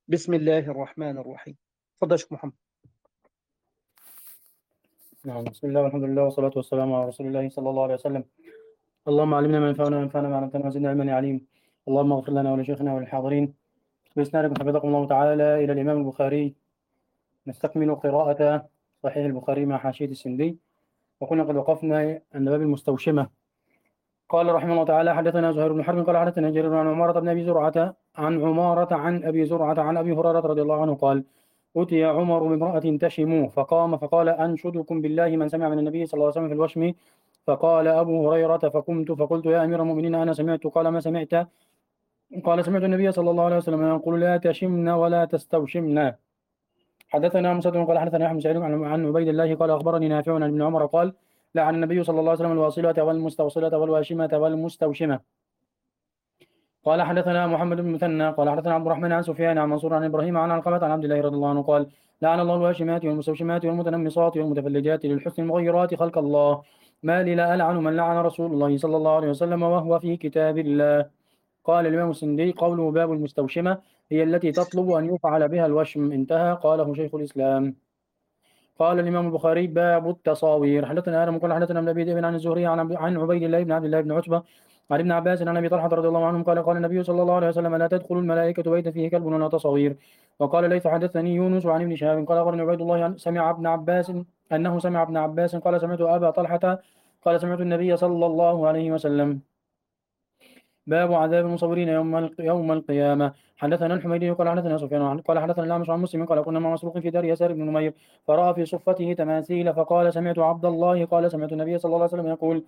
بسم الله الرحمن الرحيم. تفضل يا شيخ محمد. نعم، بسم الله والحمد لله والصلاة والسلام على رسول الله صلى الله عليه وسلم. اللهم علمنا ما ينفعنا وانفعنا ما علمتنا وزدنا علما يا عليم. اللهم اغفر لنا ولشيخنا وللحاضرين. بإسنادكم حفظكم الله تعالى إلى الإمام البخاري. نستكمل قراءة صحيح البخاري مع حاشية السندي، وكنا قد وقفنا عند باب المستوشمة. قال رحمه الله تعالى: حدثنا زهير بن حرب قال حدثنا جرير عن عمارة بن أبي زرعة عن أبي زرعة عن أبي هريرة رضي الله عنه قال: أتي عمر بامرأة تشم فقام فقال: أنشدكم بالله من سمع من النبي صلى الله عليه وسلم في الوشم. فقال أبو هريرة فقمت فقلت: يا أمير المؤمنين أنا سمعت. قال: ما سمعت؟ قال: سمعت النبي صلى الله عليه وسلم يقول: لا تشمن ولا تستوشمن. حدثنا مسدد قال حدثنا أحمد سعيد عن عبيد الله قال: أخبرني نافع عن ابن عمر قال: لعن النبي صلى الله عليه وسلم الواصلة والمستوصلة والواشمة والمستوشمة. قال حدثنا محمد بن مثنى قال حدثنا عبد الرحمن عن سفيان عن منصور عن ابراهيم عن علقمة عن عبد الله رضي الله عنه قال: لعن الله الواشمات والمستوشمات والمتنمصات والمتفلجات للحسن المغيرات خلق الله. ما لي لا ألعن من لعن رسول الله صلى الله عليه وسلم وهو في كتاب الله. قال الإمام السندي: قوله باب المستوشمة هي التي تطلب أن يفعل بها الوشم. انتهى. قاله شيخ الإسلام. قال الإمام البخاري: باب التصاوير. حدثنا آدم قال حدثنا ابن أبي ذئب عن الزهري عن عبيد الله بن عبد الله بن عتبة عن ابن عباس عن أبي طلحة رضي الله عنهم قال: قال النبي صلى الله عليه وسلم: لا تدخل الملائكة بيتا فيه كلب ولا تصاوير. وقال ليث: حدثني يونس عن ابن شهاب قال: أخبرني عبيد الله سمع ابن عباس قال: سمعت أبا طلحة قال: سمعت النبي صلى الله عليه وسلم. باب عذاب المصورين يوم القيامة. حدثنا الحميدي قال حدثنا سفيان قال حدثنا الأعمش عن مسلم قال: كنا مع مسروق في دار يسار بن نمير فرأى في صفته تماثيل فقال: سمعت عبد الله قال: سمعت النبي صلى الله عليه وسلم يقول: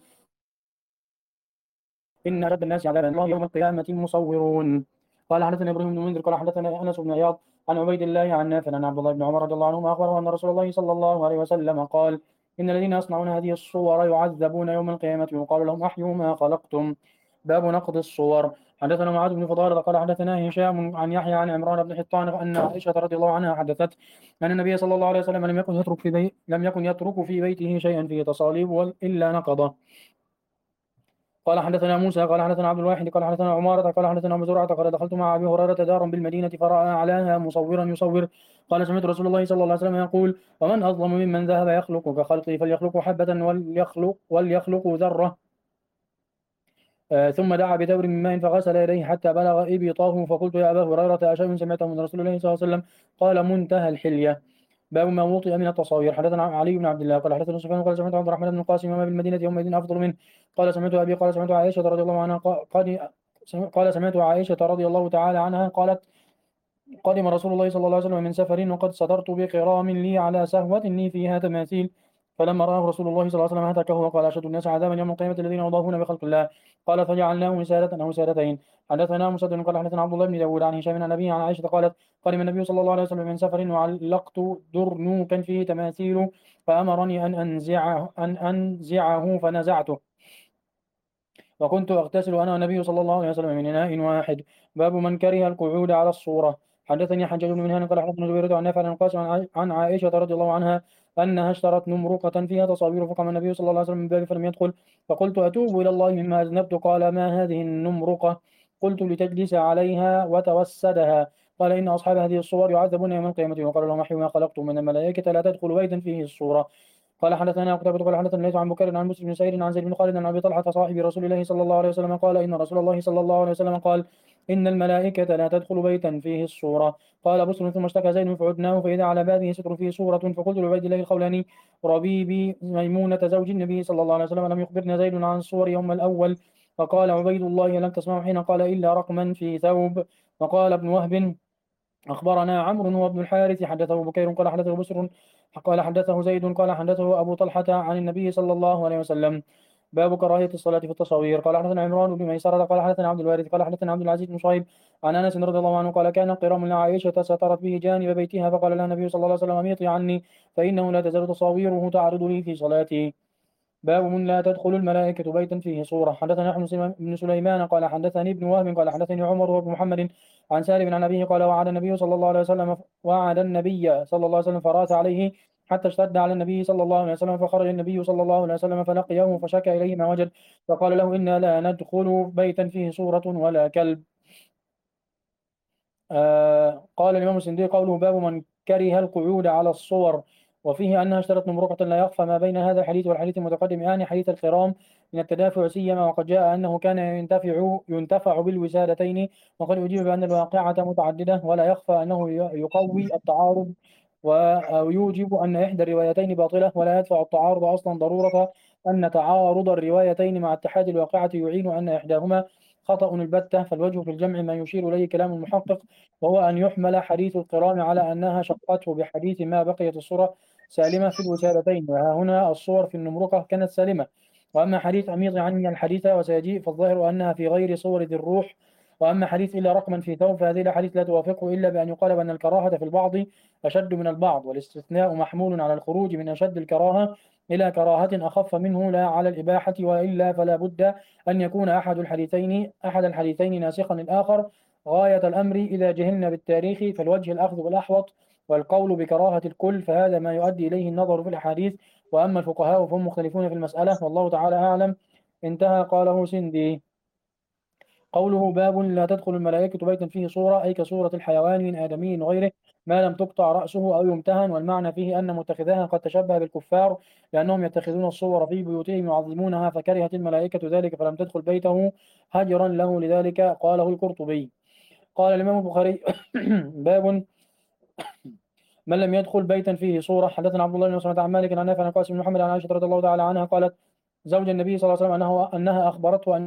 إن أشد الناس عذابا الله يوم القيامة المصورون. قال حدثنا إبراهيم بن منذر قال حدثنا أنس بن عياض عن عبيد الله عن نافع عن عبد الله بن عمر رضي الله عنهما أخبره أن رسول الله صلى الله عليه وسلم قال: إن الذين يصنعون هذه الصور يعذبون يوم القيامة ويقال لهم: أحيوا ما خلقتم. باب نقض الصور. حدثنا معاذ بن فضالة قال حدثنا هشام عن يحيى عن عمران بن حطان أن عائشة رضي الله عنها حدثت أن النبي صلى الله عليه وسلم لم يكن يترك في بيته شيئا فيه تصاليب إلا نقضه. قال حدثنا موسى قال حدثنا عبد الواحد قال حدثنا عمارة قال حدثنا أبو زرعة قال: دخلت مع أبي هريرة دارا بالمدينة فرأى أعلاها مصورا يصور. قال: سمعت رسول الله صلى الله عليه وسلم يقول: ومن أظلم ممن ذهب يخلق كخلقي فليخلق حبة وليخلق ذرة. ثم دعا بدور من ماء فغسل يديه حتى بلغ إبطاه. فقلت: يا أبا هريرة أشيء سمعته من رسول الله صلى الله عليه وسلم؟ قال: منتهى الحلية. باب ما وطئ من التصاوير. حدثنا علي بن عبد الله قال حدثنا سفيان قال: سمعت عبد الرحمن بن القاسم وما بالمدينة يومئذ أفضل منه. قال: سمعت أبي قال: سمعت عائشة رضي الله عنها قال: سمعت عائشة رضي الله تعالى عنها قالت: قدم رسول الله صلى الله عليه وسلم من سفر وقد صدرت بقرام لي على سهوة لي فيها تماثيل. فلما رآه رسول الله صلى الله عليه وسلم هتكه وقال: أشد الناس عذابا يوم القيامة الذين يضاهون بخلق الله. قال: فجعلناه وسادة أو وسادتين. حدثنا مسدد قال حدثنا عبد الله بن داود عن هشام عن أبيه عن عائشة قالت: قدم النبي صلى الله عليه وسلم من سفر وعلقت درنوكا فيه تماثيل فأمرني أن أنزعه فنزعته وكنت أغتسل أنا والنبي صلى الله عليه وسلم من إناء واحد. باب من كره القعود على الصورة. حدثني حجاج بن منهال قال حدثنا زبير عن نافع عن القاسم عن عائشة رضي الله عنها أنها اشترت نمرقة فيها تصاوير فقام النبي صلى الله عليه وسلم من باب فلم يدخل. فقلت: أتوب إلى الله مما أذنبت. قال: ما هذه النمرقة؟ قلت: لتجلس عليها وتوسدها. قال: إن أصحاب هذه الصور يعذبون يوم القيامة وقال لهم: أحيوا ما خلقتم من الملائكة لا تدخل بيتا فيه الصورة. قال حدثنا قتيبة قال حدثنا الليث عن بكير عن مسلم بن سعيد عن زيد بن خالد عن ابي طلحه صاحب رسول الله صلى الله عليه وسلم قال: ان رسول الله صلى الله عليه وسلم قال: ان الملائكه لا تدخل بيتا فيه الصوره. قال بسر ثم اشتكى زيد فعدناه فاذا على بابه ستر فيه صوره. فقلت لعبيد الله الخولاني ربيبي ميمونه زوج النبي صلى الله عليه وسلم: لم يخبرنا زيد عن الصور يوم الاول؟ فقال عبيد الله: لم تسمعوا حين قال: الا رقما في ثوب. وقال ابن وهب: أخبرنا عمرو وابن الحارث حدثه بكير قال حدثه بسر قال حدثه زيد قال حدثه أبو طلحة عن النبي صلى الله عليه وسلم. باب كراهية الصلاة في التصاوير. قال حدثنا عمران بن ميسرة قال حدثنا عبد الوارث قال حدثنا عبد العزيز بن صهيب عن أنس رضي الله عنه قال: كان قرام لعائشة سترت به جانب بيتها فقال لها النبي صلى الله عليه وسلم: أميطي عني فإنه لا تزال تصاويره تعرض لي في صلاتي. باب من لا تدخل الملائكة بيتا فيه صورة. حدثنا أحمد بن سليمان قال حدثني ابن وهب قال حدثني عمر وابن محمد عن سالم عن أبيه قال: وعد النبي صلى الله عليه وسلم فراث عليه حتى اشتد على النبي صلى الله عليه وسلم. فخرج النبي صلى الله عليه وسلم فلقيه فشكى إليه ما وجد فقال له: إنا لا ندخل بيتا فيه صورة ولا كلب. قال الإمام السندي قوله باب من كره القعود على الصور، وفيه أنها اشترت نمرقة لا يخفى ما بين هذا الحديث والحديث المتقدم، يعني حديث الخرام من التدافع سيما، وقد جاء أنه كان ينتفع بالوسادتين، وقد أجيب بأن الواقعة متعددة، ولا يخفى أنه يقوي التعارض ويوجب أن إحدى الروايتين باطلة، ولا يدفع التعارض أصلا ضرورة أن تعارض الروايتين مع اتحاد الواقعة يعين أن إحداهما خطأ البتة. فالوجه في الجمع ما يشير إليه كلام المحقق، وهو أن يحمل حديث القران على أنها شقته بحديث ما بقيت الصورة سالمة في الوسادتين، وها هنا الصور في النمرقة كانت سالمة. وأما حديث أميط عني الحديث وسيجيء فالظاهر أنها في غير صور ذي الروح. وأما حديث إلا رقما في ثوب فهذه الأحاديث لا توافقه إلا بأن يقال بأن الكراهة في البعض أشد من البعض، والاستثناء محمول على الخروج من أشد الكراهة إلى كراهة أخف منه لا على الإباحة، وإلا فلا بد أن يكون أحد الحديثين ناسخا للآخر. غاية الأمر إذا جهلنا بالتاريخ فالوجه الأخذ بالأحوط والقول بكراهة الكل، فهذا ما يؤدي إليه النظر في الأحاديث. وأما الفقهاء فهم مختلفون في المسألة، والله تعالى أعلم. انتهى. قاله سندي. قوله باب لا تدخل الملائكة بيتا فيه صورة، أي كصورة الحيوان من آدمي وغيره ما لم تقطع رأسه أو يمتهن، والمعنى فيه أن متخذاها قد تشبه بالكفار لأنهم يتخذون الصور في بيوتهم يعظمونها، فكرهت الملائكة ذلك فلم تدخل بيته هجرا له، لذلك قاله القرطبي. قال الإمام البخاري باب من لم يدخل بيتا فيه صورة. حدثنا عبد الله بن مسعود عن مالك عن نافع عن قاسم بن محمد عن عائشة رضي الله تعالى عنها قالت زوج النبي صلى الله عليه وسلم أنها أخبرته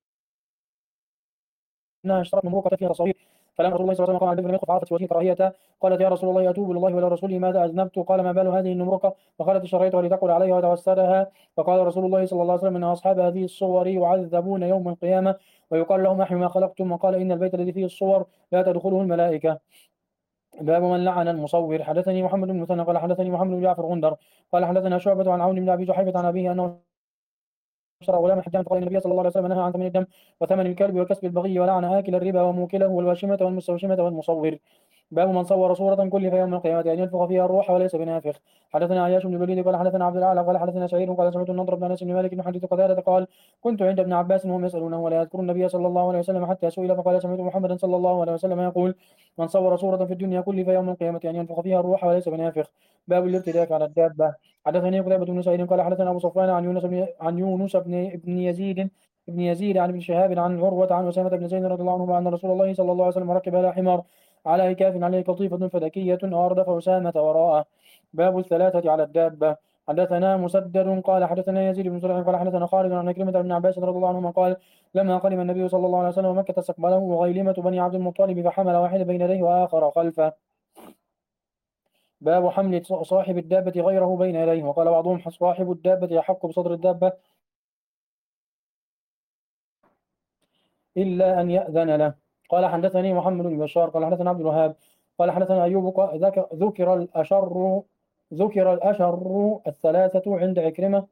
انها اشترت نمرقة فيها تصاوير، فلما رسول الله صلى الله عليه وسلم قام على البيت لم يدخل فعرفت وجهه كراهيتها، قالت يا رسول الله اتوب الى الله ولا رسوله ماذا اذنبت؟ قال ما بال هذه النمرقة؟ فقالت اشتريتها لتقل عليها وتوسدها. فقال رسول الله صلى الله عليه وسلم ان اصحاب هذه الصور يعذبون يوم القيامة ويقال لهم احيوا ما خلقتم، وقال ان البيت الذي فيه الصور لا تدخله الملائكة. باب من لعن المصور. حدثني محمد بن مثنى قال حدثني محمد بن جعفر غندر قال حدثنا شعبة عن عون بن ابي جحيفة عن ابيه انه اشترى غلاما حجاما فقال النبي صلى الله عليه وسلم نهى عن ثمن الدم وثمن الكلب وكسب البغي، ولعن آكل الربا وموكله والواشمة والمستوشمة والمصور. باب من صور صورة كلف يوم القيامة أن ينفخ فيها الروح وليس بنافخ. حدثنا عياش بن الوليد قال حدثنا عبد الأعلى قال حدثنا سعيد قال سمعت النضر بن أنس بن مالك يحدث قتادة قال كنت عند ابن عباس وهم يسألونه ولا يذكر النبي صلى الله عليه وسلم حتى سئل فقال سمعت محمدا صلى الله عليه وسلم يقول من صور صورة في الدنيا كلف يوم القيامة أن ينفخ فيها الروح وليس بنافخ. باب الارتداف على الدابة. حدثني قتيبة بن سعيد قال حدثنا أبو صفوان عن يونس بن يزيد عن ابن شهاب عن عروة عن أسامة بن زيد رضي الله عنهما أن رسول الله صلى الله عليه وسلم ركب على حمار على إكاف عليه قطيفة فدكية أردف أسامة وراءه. باب الثلاثة على الدابة. حدثنا مسدد قال حدثنا يزيد بن زرع قال حدثنا خالد عن عكرمة بن عباس رضي الله عنهما قال لما قدم النبي صلى الله عليه وسلم مكة استقبله غيلمة بني عبد المطلب فحمل واحد بين يديه وآخر خلفه. باب حمل صاحب الدابة غيره بين يديه. وقال بعضهم صاحب الدابة يحق بصدر الدابة إلا أن يأذن له. قال حدثني محمد بن بشار قال حدثنا عبد الوهاب قال حدثنا أيوب ذكر الأشر الثلاثة عند عكرمة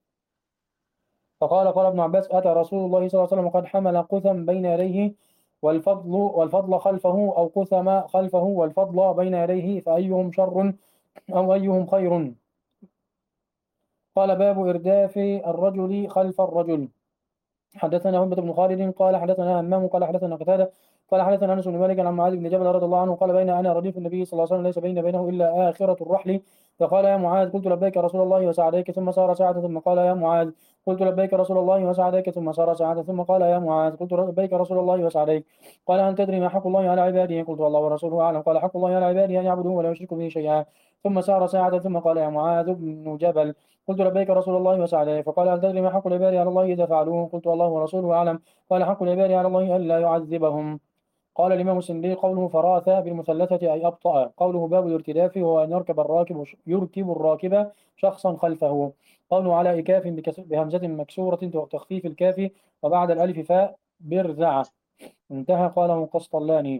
قال ابن عباس أتى رسول الله صلى الله عليه وسلم قد حمل قثم بين يديه والفضل خلفه، أو قثم خلفه والفضل بين يديه، فأيهم شر أو أيهم خير. قال باب إرداف الرجل خلف الرجل. حدثنا هبة بن خالد قال حدثنا همام قال حدثنا قتادة قال حدثنا انس بن مالك عن معاذ بن جبل رضي الله عنه قال بين انا رديف النبي صلى الله عليه وسلم ليس بيني وبينه الا اخره الرحل، فقال يا معاذ قلت لبيك رسول الله وسعديك، ثم سار ساعة ثم قال يا معاذ قلت لبيك رسول الله وسعديك، ثم سار ساعة ثم قال يا معاذ قلت لبيك رسول الله وسعديك. قال هل تدري ما حق الله على عباده؟ قلت الله ورسوله اعلم. قال حق الله على عباده ان يعبدوه ولا يشركوا به شيئا. ثم سار ساعة ثم قال يا معاذ بن جبل قلت لبيك رسول الله وسعديك. فقال هل تدري ما حق العباد على الله اذا فعلوه؟ قلت الله ورسوله اعلم. قال حق العباد على الله ألا يعذبهم. قال الإمام السندي قوله فراث بالمثلثة أي أبطأ. قوله باب الارتداف هو أن يركب الراكب شخصا خلفه. قوله على إكاف بهمزة مكسورة وتخفيف الكاف وبعد الألف فاء برزعة. انتهى. قاله قسطلاني.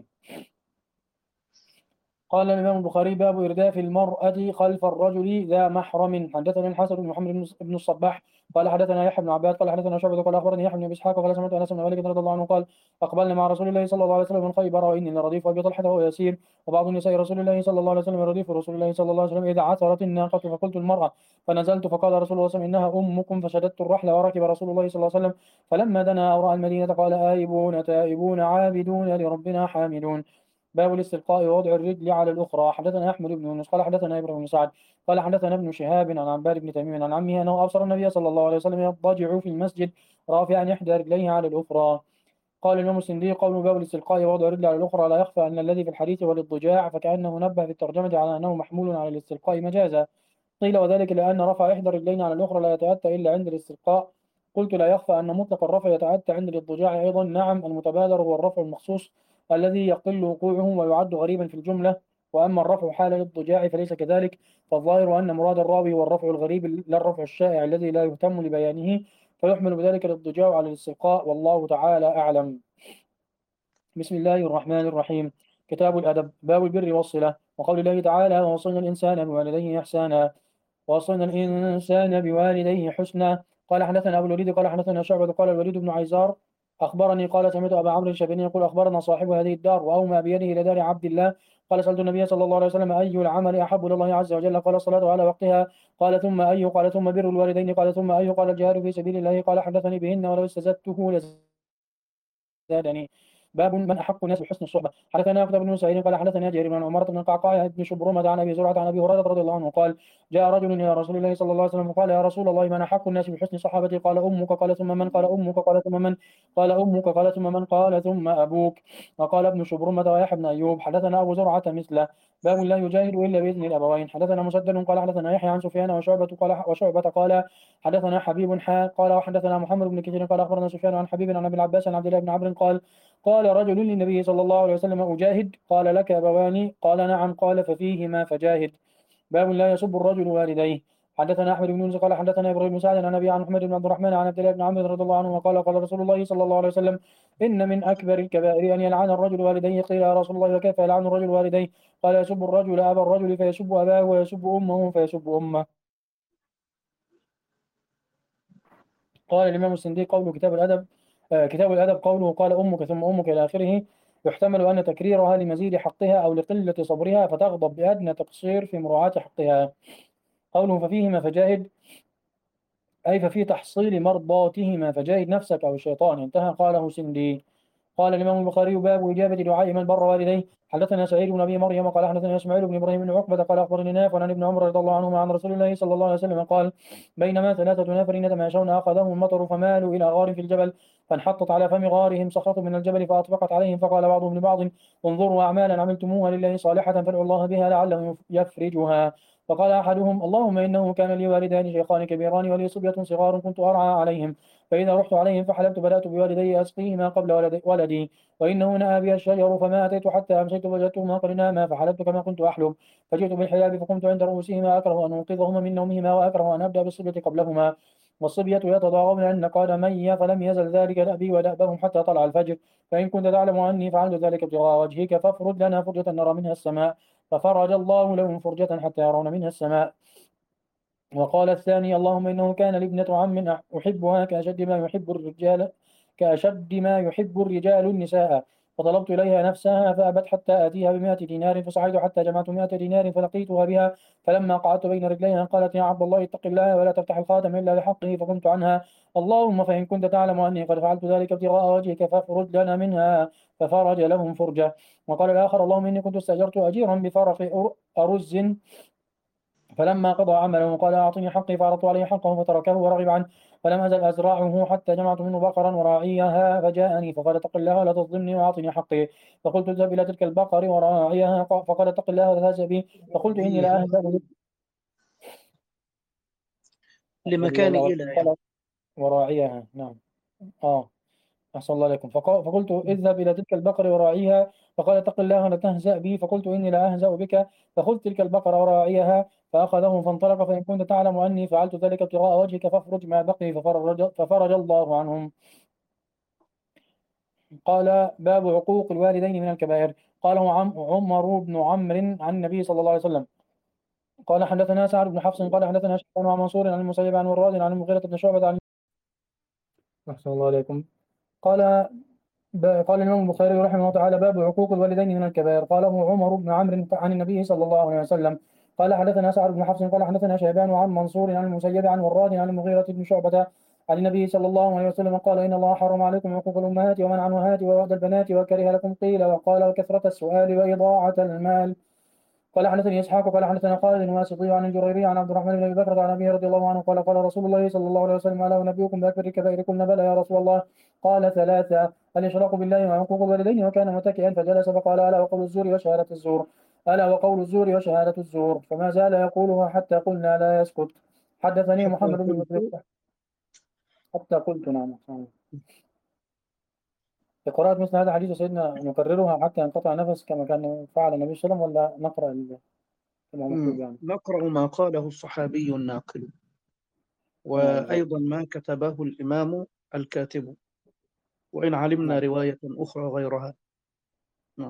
قال الإمام البخاري باب إرداف المرأة خلف الرجل ذا محرم. حدثنا الحسن بن محمد بن الصباح قال حدثنا يحيى بن عباد قال حدثنا شعبة قال أخبرني يحيى بن إسحاق قال سمعت أنس بن مالك رضي الله عنه قال أقبلنا مع رسول الله صلى الله عليه وسلم من خيبر وإني لرديف أبي طلحة وهو يسير وبعض نساء رسول الله صلى الله عليه وسلم رديف رسول الله صلى الله عليه وسلم إذا عثرت الناقة، فقلت المرأة فنزلت فقال رسول الله صلى الله عليه وسلم إنها أمكم، فشددت الرحل وركب رسول الله صلى الله عليه وسلم فلما دنا أو رأى المدينة قال آيبون تائبون عابدون لربنا حامدون. باب الاستلقاء ووضع الرجل على الأخرى. حدثنا أحمد بن يونس قال حدثنا إبراهيم بن سعد قال حدثنا ابن شهاب عن عباد بن تميم عن عمه أنه أبصر النبي صلى الله عليه وسلم يضطجع في المسجد رافعا إحدى رجليه على الأخرى. قال الإمام السندي قول باب الاستلقاء ووضع الرجل على الأخرى لا يخفى أن الذي في الحديث والاضطجاع فكأنه نبه في الترجمة على أنه محمول على الاستلقاء مجازا. قيل وذلك لأن رفع إحدى الرجلين على الأخرى لا يتأتى إلا عند الاستلقاء. قلت لا يخفى أن مطلق الرفع يتأتى عند الاضطجاع أيضا. نعم، المتبادر هو الرفع المخصوص الذي يقل وقوعه ويعد غريبا في الجملة، وأما الرفع حال الاضطجاع فليس كذلك. فالظاهر أن مراد الراوي هو الرفع الغريب لا الرفع الشائع الذي لا يهتم لبيانه، فيحمل بذلك الاضطجاع على الاستلقاء، والله تعالى أعلم. بسم الله الرحمن الرحيم. كتاب الأدب. باب البر والصلة. وقول الله تعالى: ووصينا الإنسان بوالديه إحسانا ووصينا الإنسان بوالديه حسنا. قال حدثنا أبو الوليد قال حدثنا شعبة قال الوليد بن عيزار أخبرني قال سمعت أبا عمرو الشيباني يقول أخبرنا صاحب هذه الدار وأومى بيده إلى دار عبد الله قال سألت النبي صلى الله عليه وسلم: أي العمل أحب إلى الله عز وجل؟ قال الصلاة على وقتها. قال ثم أي؟ قال ثم بر الوالدين. قال ثم أي؟ قال الجهاد في سبيل الله. قال حدثني بهن ولو استزدته زادني. باب من احق الناس بحسن الصحبه. حدثنا كتاب بن سعيد قال حدثنا جرير بن عمره بن القعقاع بن شبرمه عن ابي زرعه عن ابي هريره رضي الله عنه قال: جاء رجل الى رسول الله صلى الله عليه وسلم فقال: يا رسول الله، من احق الناس بحسن صحابتي؟ قال: امك. قال: ثم من؟ قال: امك. قال: ثم من؟ قال: امك. قال: ثم من؟ قال: ثم ابوك. وقال ابن شبرمه ويحيى بن ايوب. حدثنا ابو زرعه مثله. باب لا يجاهد الا باذن الابوين. حدثنا مسدد قال حدثنا يحيى عن سفيان وشعبه قال حدثنا حبيب قال وحدثنا محمد بن كثير قال اخبرنا سفيان عن حبيب عن ابي العباس عن عبد الله بن عمرو قال: قال رجل للنبي صلى الله عليه وسلم: أجاهد؟ قال: لك أبوان؟ قال: نعم. قال: ففيهما فجاهد. باب لا يسب الرجل والديه. حدثنا أحمد بن يونس قال حدثنا إبراهيم بن سعد عن أبي عن محمد بن عبد الرحمن عن عبد الله بن عمرو رضي الله عنه وقال: قال رسول الله صلى الله عليه وسلم: إن من أكبر الكبائر أن يلعن الرجل والديه. قيل: يا رسول الله، وكيف يلعن الرجل والديه؟ قال: يسب الرجل أبا الرجل فيسب أباه، ويسب أمه فيسب أمه. قال الإمام السندي قوله كتاب الأدب كتاب الأدب قوله قال أمك ثم أمك إلى آخره، يحتمل أن تكريرها لمزيد حقها أو لقلة صبرها فتغضب بأدنى تقصير في مراعاة حقها. قوله ففيهما فجاهد أي ففي تحصيل مرضاتهما فجاهد نفسك أو الشيطان. انتهى. قاله سندي. قال الإمام البخاري: باب إجابة دعاء من بر والديه. حدثنا سعيد بن أبي مريم قال حدثنا إسماعيل بن إبراهيم بن عقبة قال أخبرني نافع عن ابن عمر رضي الله عنهما عن رسول الله صلى الله عليه وسلم قال: بينما ثلاثة نفر يتماشون أخذهم المطر فمالوا إلى غار في الجبل فانحطت على فم غارهم صخرة من الجبل فأطبقت عليهم فقال بعضهم لبعض: انظروا أعمالا عملتموها لله صالحة فادعوا الله بها لعله يفرجها. فقال أحدهم: اللهم إنه كان لي والدان شيخان كبيران ولي صبية صغار كنت أرعى عليهم، فإذا رحت عليهم فحلبت بدأت بوالدي أسقيهما قبل ولدي، وإنه نأى بي الشجر فما أتيت حتى أمسيت وجدتهما قد ناما فحلبت كما كنت أحلب، فجئت بالحلاب فقمت عند رؤوسهما أكره أن أنقذهما من نومهما وأكره أن أبدأ بالصبية قبلهما، والصبية يتضاغون عند قدمي، فلم يزل ذلك دأبي ودأبهم حتى طلع الفجر، فإن كنت تعلم أني فعلت ذلك ابتغاء وجهك فافرج لنا فرجة نرى منها السماء، ففرج الله لهم فرجة حتى يرون منها السماء. وقال الثاني: اللهم إنه كان لي ابنة عم أحبها كأشد ما يحب الرجال النساء، فطلبت إليها نفسها فأبت حتى آتيها ب100 دينار، فصعدت حتى جمعت 100 دينار فلقيتها بها، فلما قعدت بين رجليها قالت: يا عبد الله، اتق الله ولا تفتح الخاتم إلا لحقه، فقمت عنها. اللهم فإن كنت تعلم أني قد فعلت ذلك ابتغاء وجهك فافرج لنا منها، ففرج لهم فرجة. وقال الآخر: اللهم إني كنت استأجرت أجيرا بفرق أرز فلما قضى عمله قال: أعطني حقي، فعرضت عليه حقه فتركه ورغب عنه، فلم أزل أزرعه حتى جمعت منه بقرا وراعيها، فجاءني فقال: اتق الله ولا تظلمني وأعطني حقي، فقلت: اذهب إلى تلك البقر وراعيها، فقال: اتق الله ولا تهزأ بي، فقلت: إني لا أهزأ بك لمكان إلى وراعيها. نعم. أحسن الله عليكم. فقلت: اذهب إلى تلك البقر وراعيها، فقال: اتق الله ولا تهزأ بي، فقلت: إني لا أهزأ بك، فخذ تلك البقر وراعيها، فأخذه فانطلق، فإن كنت تعلم أني فعلت ذلك ابتغاء وجهك فافرج ما بقي، ففرج الله عنهم. قال: باب عقوق الوالدين من الكبائر. قاله عمر بن عمرو عن النبي صلى الله عليه وسلم. قال حدثنا سعد بن حفص قال حدثنا شيخ عن منصور عن المسيب عن وراد عن المغيرة بن شعبة عن أحسن الله عليكم. قال قال الإمام البخاري رحمه الله تعالى: باب عقوق الوالدين من الكبائر. قاله عمر بن عمرو عن النبي صلى الله عليه وسلم. قال حدثنا سعد بن حفص قال حدثنا شيبان عن منصور عن المسيب عن وراد عن المغيرة بن شعبة عن النبي صلى الله عليه وسلم قال: إن الله حرم عليكم عقوق الأمهات ومنع النهات ووعد البنات وكره لكم قيل وقال وكثرة السؤال وإضاعة المال. قال حدثني اسحاق قال حدثنا خالد الواسطي عن الجريري عن عبد الرحمن بن ابي بكر عن ابي رضي الله عنه قال: قال رسول الله صلى الله عليه وسلم: الا انبئكم باكبر الكبائر؟ قلنا: بلى يا رسول الله. قال: ثلاثه: الاشراك بالله وعقوق الوالدين. وكان متكئا فجلس فقال: الا وقول الزور وشهاده الزور، الا وقول الزور وشهاده الزور. فما زال يقولها حتى قلنا لا يسكت. حدثني حتى محمد بن قلت. مسلم حتى قلت نعم. في قراءة مثل هذا الحديث سيدنا نكررها حتى ينقطع نفس كما كان فعل النبي صلى الله عليه وسلم، ولا نقرأ كما مطلوب يعني؟ نقرأ ما قاله الصحابي الناقل، وأيضا ما كتبه الإمام الكاتب، وإن علمنا رواية أخرى غيرها. نعم.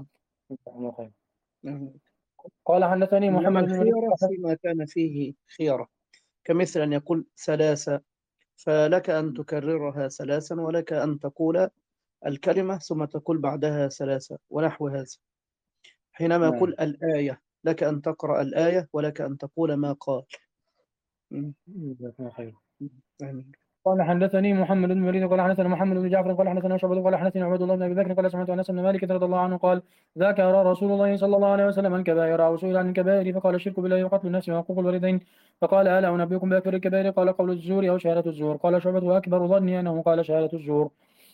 قال: حدثني محمد إنما بن الوليد الخيرة فيما كان فيه خيرة، كمثل أن يقول ثلاثة، فلك أن تكررها ثلاثا، ولك أن تقول الكلمة ثم تقول بعدها ثلاثة، ونحو هذا. حينما يقول الآية، لك أن تقرأ الآية ولك أن تقول ما قال. آمين. قال: حدثني محمد بن الوليد قال حدثنا محمد بن جعفر قال حدثنا شعبة قال حدثني عبد الله بن ابي بكر قال: سمعت انس بن مالك رضي الله عنه قال: ذكر رسول الله صلى الله عليه وسلم الكبائر، او سئل عن الكبائر فقال: الشرك بالله وقتل النفس وحقوق الوالدين. فقال: الا انبئكم باكبر الكبائر؟ قال: قول الزور او شهادة الزور. قال شعبة: واكبر ظني انه قال شهادة الزور.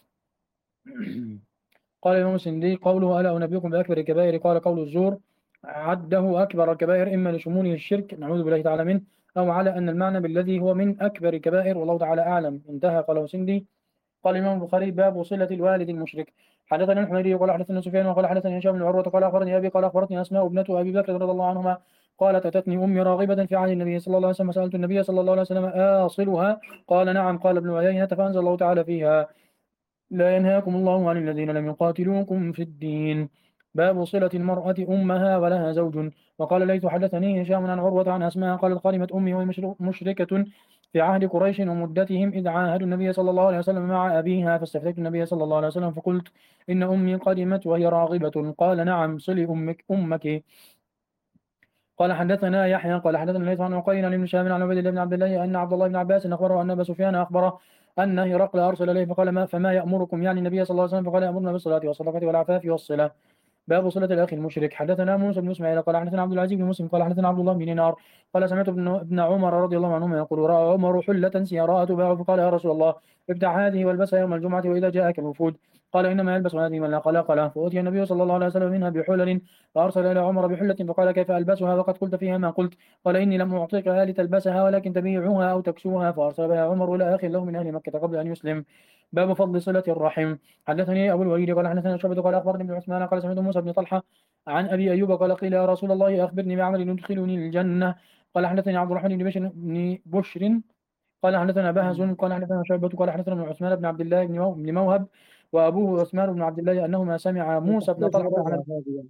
قال الإمام السندي: قوله: ألا أنبئكم بأكبر الكبائر؟ قال: قول الزور. عده أكبر الكبائر إما لشموله الشرك، نعوذ بالله تعالى منه، أو على أن المعنى بالذي هو من أكبر الكبائر، والله تعالى أعلم. انتهى. قاله السندي. قال الإمام البخاري: باب صلة الوالد المشرك. حدثنا الحميدي قال حدثنا سفيان وقال حدثني هشام بن عروة قال أخبرني أبي قال أخبرتني أسماء ابنة أبي بكر رضي الله عنهما قالت: أتتني أمي راغبة في عهد النبي صلى الله عليه وسلم، سألت النبي صلى الله عليه وسلم: آصلها؟ قال: نعم. قال ابن عيينة: فأنزل الله تعالى فيها: لا ينهاكم الله عن الذين لم يقاتلوكم في الدين. باب صلة المرأة أمها ولها زوج. وقال: ليث حدثني هشام عن عروة عن أسماء قالت: قدمت أمي وهي مشركة في عهد قريش ومدتهم إذ عاهدوا النبي صلى الله عليه وسلم مع أبيها، فاستفتيت النبي صلى الله عليه وسلم فقلت: إن أمي قدمت وهي راغبة. قال: نعم، صلي أمك. قال: حدثنا يحيى قال حدثنا ليث عن عقيل عن ابن شهاب عن عبيد الله بن عبد الله أن عبد الله بن عباس أخبره أن أبا سفيان أخبره أن هرقل أرسل إليه فقال: فما يأمركم؟ يعني النبي صلى الله عليه وسلم. فقال: يأمرنا بالصلاة والصدقة والعفاف والصلة. باب صلة الأخ المشرك. حدثنا موسى بن إسماعيل قال حدثنا عبد العزيز بن مسلم قال حدثنا عبد الله بن دينار قال: سمعت ابن عمر رضي الله عنهما يقول: رأى عمر حلة سيراء تباع فقال: يا رسول الله، ابتع هذه والبسها يوم الجمعة وإذا جاءك الوفود. قال: إنما يلبس هذه من لا خلاق له. فأتي النبي صلى الله عليه وسلم منها بحلل، فأرسل إلى عمر بحلة فقال: كيف ألبسها وقد قلت فيها ما قلت؟ قال: إني لم أعطيكها لتلبسها ولكن تبيعها أو تكسوها. فأرسل بها عمر إلى أخ له من أهل مكة قبل أن يسلم. باب فضل صلة الرحم. حدثني أبو الوليد قال حدثنا شعبة قال أخبرني ابن عثمان قال: سمعت موسى بن طلحة عن أبي أيوب قال: قيل: يا رسول الله، أخبرني بعمل يدخلني الجنة. قال: حدثني عبد الرحمن بن بشر قال حدثنا بهز قال حدثنا شعبة قال حدثنا ابن عثمان بن عبد الله بن موهب وأبوه عثمان بن عبد الله أنهما سمع موسى بن طلحة عن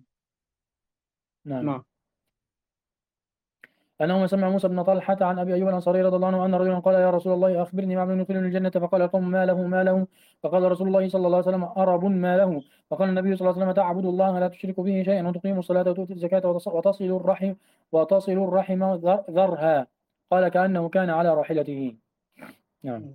نعم أنه سمع موسى بن طلحة عن أبي أيوب الأنصاري رضي الله عنه أن رجلا قال: يا رسول الله، أخبرني بعمل يدخلني الجنة. فقال القوم: ما له ما له؟ فقال رسول الله صلى الله عليه وسلم: أرب ما له. فقال النبي صلى الله عليه وسلم: تعبد الله لا تشرك به شيئا وتقيم الصلاة وتؤتي الزكاة وتصل الرحم ذرها. قال: كأنه كان على راحلته. نعم.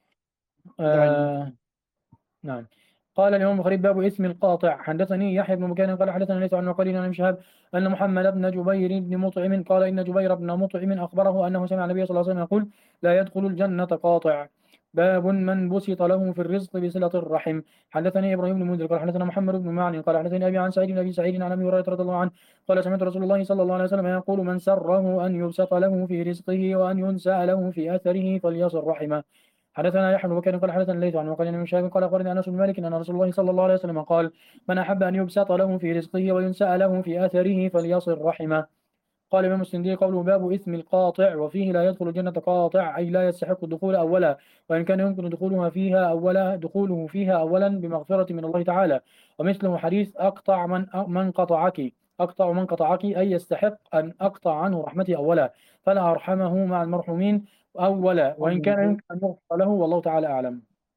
نعم. قال الإمام البخاري: باب اسم القاطع. حدثني يحيى بن بكير قال حدثنا ليس عن عقيل عن شهاب أن محمد بن جبير بن مطعم قال: إن جبير بن مطعم أخبره أنه سمع النبي صلى الله عليه وسلم يقول: لا يدخل الجنة قاطع. باب من بسط له في الرزق بصلة الرحم. حدثني إبراهيم بن منذر قال حدثنا محمد بن معن قال حدثني أبي عن سعيد بن أبي سعيد عن أبي هريرة رضي الله عنه قال: سمعت رسول الله صلى الله عليه وسلم يقول: من سره أن يبسط له في رزقه وأن ينسأ له في أثره فليصل رحمه. حدثنا يحيى بن بكير قال حدثنا الليث عن وقال بن شهاب قال اخبرني انس بن مالك ان رسول الله صلى الله عليه وسلم قال: من احب ان يبسط له في رزقه وينسأ له في اثره فليصل رحمه. قال الإمام السندي: قوله باب إثم القاطع، وفيه لا يدخل الجنة قاطع أي لا يستحق الدخول أولا، وإن كان يمكن دخوله فيها أولا بمغفرة من الله تعالى. ومثله حديث: أقطع من قطعك أي يستحق أن أقطع عنه رحمتي أولا، فلا أرحمه مع المرحومين أولا، وإن كان يمكن أن يغفر له والله تعالى أعلم.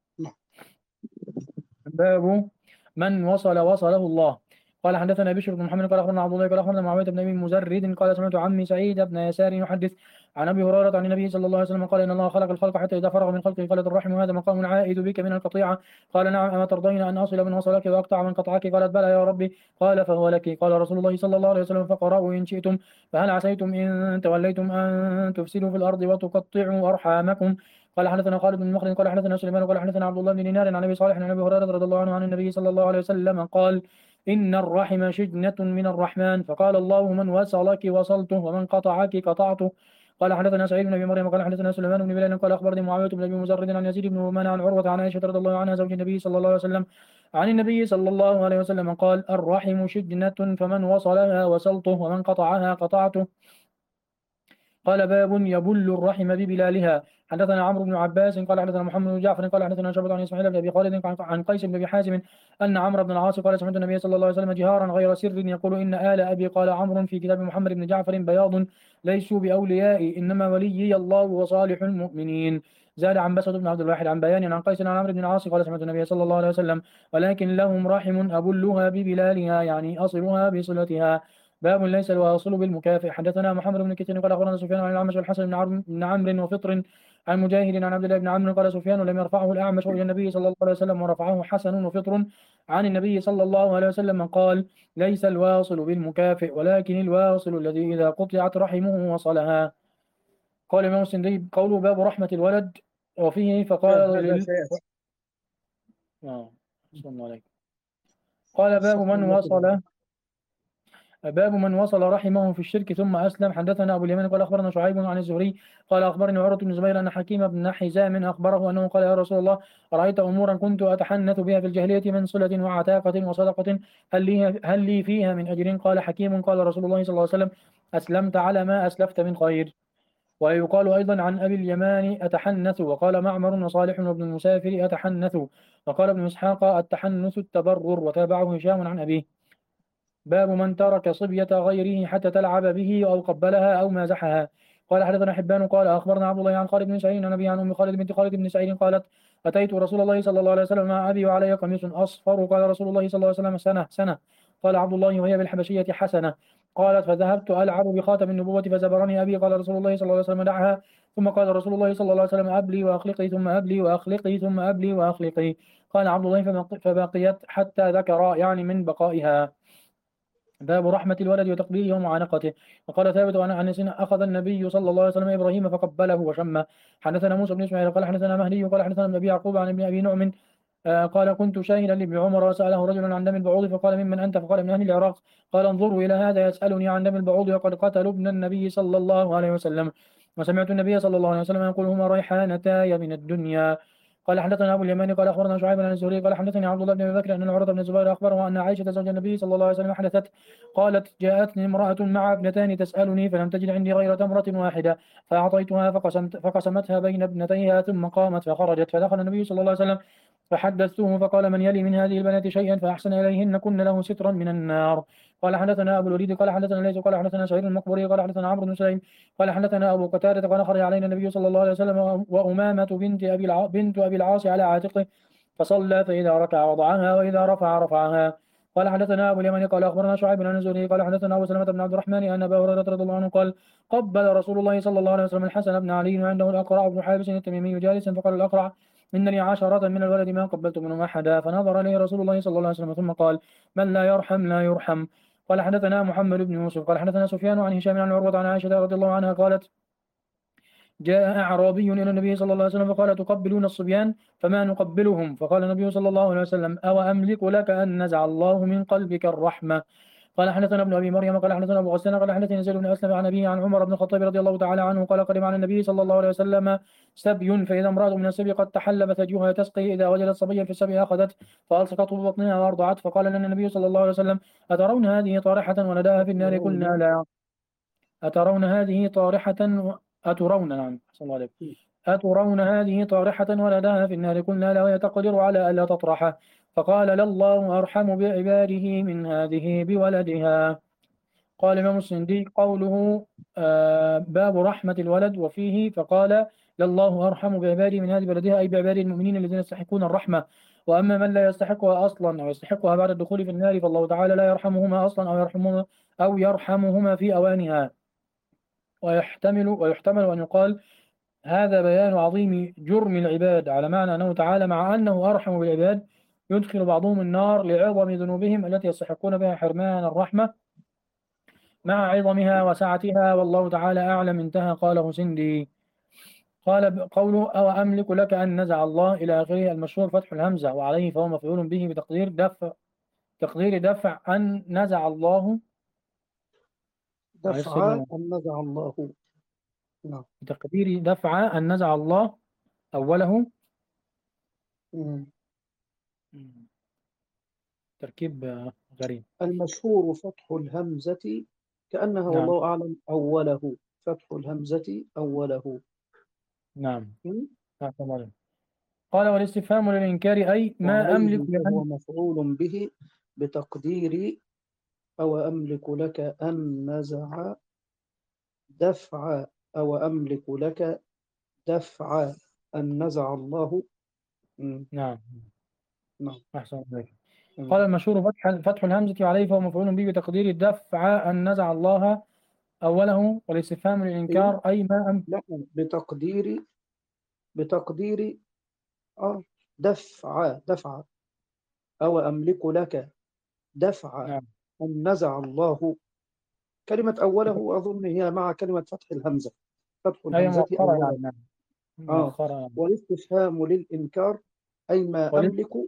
باب من وصله الله. قال حدثنا بشر بن محمد قال اخبرنا عبد الله قال اخبرنا معاويه بن ابي مزرد قال: سمعت عمي سعيد بن يسار يحدث عن أبي هريرة عن النبي صلى الله عليه وسلم قال إن الله خلق الخلق حتى إذا فرغ من خلقه قالت الرحم هذا مقام عائد بك من القطيعة. قال نعم أما ترضين أن أصل من وصلك وأقطع من قطعك؟ قالت بلى يا ربي. قال فهو لك. قال رسول الله صلى الله عليه وسلم فقرأوا إن شئتم فهل عسيتم إن توليتم أن تفسدوا في الأرض وتقطعوا أرحامكم. قال حدثنا خالد بن مخلد قال حدثنا سليمان قال حدثنا عبد الله بن دينار عن ابي صالح عن ابي هريره رضي الله عنه عن النبي صلى الله عليه وسلم قال إن الرحم شجنة من الرحمن فقال الله من وصلك وصلته ومن قطعك قطعته. قال حدثنا سعيد بن ابي مريم قال حدثنا سليمان بن بلال قال اخبرني معاويه بن ابي مزرد عن يزيد بن رومان عن عروه عن عائشه رضي الله عنها زوج النبي صلى الله عليه وسلم عن النبي صلى الله عليه وسلم قال الرحم شجنة فمن وصلها وصلته ومن قطعها قطعته. قال باب يبل الرحم ببلالها. حدثنا عمرو بن عباس قال حدثنا محمد بن جعفر قال حدثنا شعبة عن اسماعيل بن ابي خالد عن قيس بن ابي حازم ان عمرو بن العاص قال سمعت النبي صلى الله عليه وسلم جهارا غير سر يقول ان آل ابي قال عمرو في كتاب محمد بن جعفر بياض ليسوا باوليائي انما وليي الله وصالح المؤمنين. زاد عن بسط بن عبد الواحد عن بيان عن قيس عن عمرو بن العاص قال سمعت النبي صلى الله عليه وسلم ولكن لهم رحم ابلها ببلالها يعني اصلها بصلتها. باب ليس الواصل بالمكافئ. حدثنا محمد بن كثير قال اخبرنا سفيان عن الاعمش والحسن بن عمرو وفطر عن مجاهد عن عبد الله بن عمرو قال سفيان لم يرفعه الاعمش الى النبي صلى الله عليه وسلم ورفعه حسن وفطر عن النبي صلى الله عليه وسلم قال ليس الواصل بالمكافئ ولكن الواصل الذي اذا قطعت رحمه وصلها. قال الامام السندي قوله باب رحمة الولد وفيه فقال هذا سيأتي. صلى الله عليه. قال شكرا. باب من وصل رحمه في الشرك ثم أسلم. حدثنا أبو اليمن قال أخبرنا شعيب عن الزهري قال أخبرني عروة بن زبير أن حكيم بن حزام أخبره أنه قال يا رسول الله أرأيت أمورا كنت أتحنث بها في الجاهلية من صلة وعتاقة وصدقة هل لي فيها من أجر؟ قال حكيم قال رسول الله صلى الله عليه وسلم أسلمت على ما أسلفت من خير. ويقال أيضا عن أبي اليمان أتحنث. وقال معمر وصالح وابن المسافر أتحنث. وقال ابن إسحاق التحنث التبرر. وتابعه هشام عن أبيه. باب من ترك صبية غيره حتى تلعب به أو قبلها أو مازحها. قال حدثنا حبان قال أخبرنا عبد الله عن خالد بن سعيد عن أبي عن أم خالد بنت خالد بن سعيد قالت أتيت رسول الله صلى الله عليه وسلم مع أبي وعلي قميص أصفر. قال رسول الله صلى الله عليه وسلم سنة سنة. قال عبد الله وهي بالحبشية حسنة. قالت فذهبت ألعب بخاتم النبوة فزبرني أبي. قال رسول الله صلى الله عليه وسلم دعها. ثم قال رسول الله صلى الله عليه وسلم أبلي وأخلقي ثم أبلي وأخلقي ثم أبلي وأخلقي. قال عبد الله فبقيت حتى ذكر يعني من بقائها. باب رحمة الولد وتقبيله ومعانقته. وقال ثابت عن أنس أخذ النبي صلى الله عليه وسلم إبراهيم فقبله وشمه. حدثنا موسى بن إسماعيل قال حدثنا مهدي قال حدثنا ابن أبي يعقوب عن ابن أبي نعم قال كنت شاهدا لابن عمر وسأله رجل عن دم البعوض فقال ممن أنت؟ فقال من أهل العراق. قال انظروا إلى هذا يسألني عن دم البعوض وقد قتلوا ابن النبي صلى الله عليه وسلم. وسمعت النبي صلى الله عليه وسلم يقول هما ريحانتاي من الدنيا. قال حدثنا أبو اليماني قال أخبرنا شعيب عن الزهري قال حدثني عبد الله بن أبي بكر أن العروة بن الزبير أخبره أن عائشة زوج النبي صلى الله عليه وسلم حدثت قالت جاءتني امرأة مع ابنتان تسألني فلم تجد عندي غير تمرة واحدة فأعطيتها فقسمتها بين ابنتيها ثم قامت فخرجت فدخل النبي صلى الله عليه وسلم فحدثته فقال من يلي من هذه البنات شيئا فأحسن إليهن كن له سترا من النار. قال حدثنا أبو الوليد قال حدثنا ليس قال حدثنا سعيد المقبري قال حدثنا عمرو بن سليم قال حدثنا أبو قتادة قال خرج علينا النبي صلى الله عليه وسلم وأمامة بنت أبي العاص على عاتقه فصلى فإذا ركع وضعها وإذا رفع رفعها. قال حدثنا أبو اليمن قال أخبرنا شعيب بن الزهري قال حدثنا أبو سلمة بن عبد الرحمن أن أبا هريرة رضي الله عنه قال قبل رسول الله صلى الله عليه وسلم الحسن بن علي وعنده الأقرع بن حابس التميمي جالسا فقال الأقرع إن لي 10 من الولد ما قبلت منهم أحدا. فنظر إليه رسول الله صلى الله عليه وسلم ثم قال من لا يرحم لا يرحم. قال حدثنا محمد بن يوسف قال حدثنا سفيان عن هشام عن عروة عن عائشة رضي الله عنها قالت جاء أعرابي إلى النبي صلى الله عليه وسلم فقال تقبلون الصبيان فما نقبلهم؟ فقال النبي صلى الله عليه وسلم أو أملك لك أن نزع الله من قلبك الرحمة. قال حدثنا ابن أبي مريم قال حدثنا أبو غسان قال حدثنا زيد بن أسلم عن أبيه عن عمر بن الخطاب رضي الله تعالى عنه قال قدم على النبي صلى الله عليه وسلم سبي فإذا امرأة من السبي قد تحلب ثديها تسقي إذا وجدت صبيا في السبي أخذت فألصقته ببطنها وأرضعت. فقال لنا النبي صلى الله عليه وسلم أترون هذه طارحة ولداها في النار؟ قلنا لا. أترون هذه طارحة أترون نعم صلى الله عليه أترون هذه طارحة ولداها في النار؟ قلنا لا. وهي تقدر على ألا تطرحه. فقال لله أرحم بعباده من هذه بولدها. قال الإمام السندي قوله باب رحمة الولد وفيه فقال لله أرحم بعباده من هذه بلدها أي بعباد المؤمنين الذين يستحقون الرحمة. وأما من لا يستحقها أصلا أو يستحقها بعد الدخول في النار فالله تعالى لا يرحمهما أصلا أو يرحمهما في أوانها. ويحتمل أن يقال هذا بيان عظيم جرم العباد، على معنى أنه تعالى مع أنه أرحم بالعباد يدخل بعضهم النار لعظم ذنوبهم التي يستحقون بها حرمان الرحمة مع عظمها وسعتها، والله تعالى أعلم. انتهى. قاله سندي. قال قوله أو أملك لك أن نزع الله إلى آخره. المشهور فتح الهمزة وعليه فهو مفعول به بتقدير دفع، تقدير دفع أن نزع الله. معلش دفع سيدنا، أن نزع الله. نعم. بتقدير دفع أن نزع الله أوله. مم. تركيب غريب. المشهور فتح الهمزة كأنها نعم. والله أعلم أوله. فتح الهمزة أوله. نعم. مم. أحسن عليك. قال والاستفهام للإنكار أي ما أملك وعليه لأن. فهو مفعول به بتقدير أو أملك لك أن نزع دفع أو أملك لك دفع أن نزع الله. مم. نعم. نعم. أحسن عليك. قال مم. المشهور فتح الهمزة وعليه فهو مفعول به بتقدير الدفع أن نزع الله أوله. والاستفهام أيوه. للإنكار أي ما لا، بتقدير دفع أو أملك لك دفع نعم. أن نزع الله. كلمة أوله أظن هي مع كلمة فتح الهمزة. فتح أي الهمزة مؤخرة أوله. يعني. نعم. آه مؤخرة يعني. والاستفهام للإنكار أي ما ولد أملك.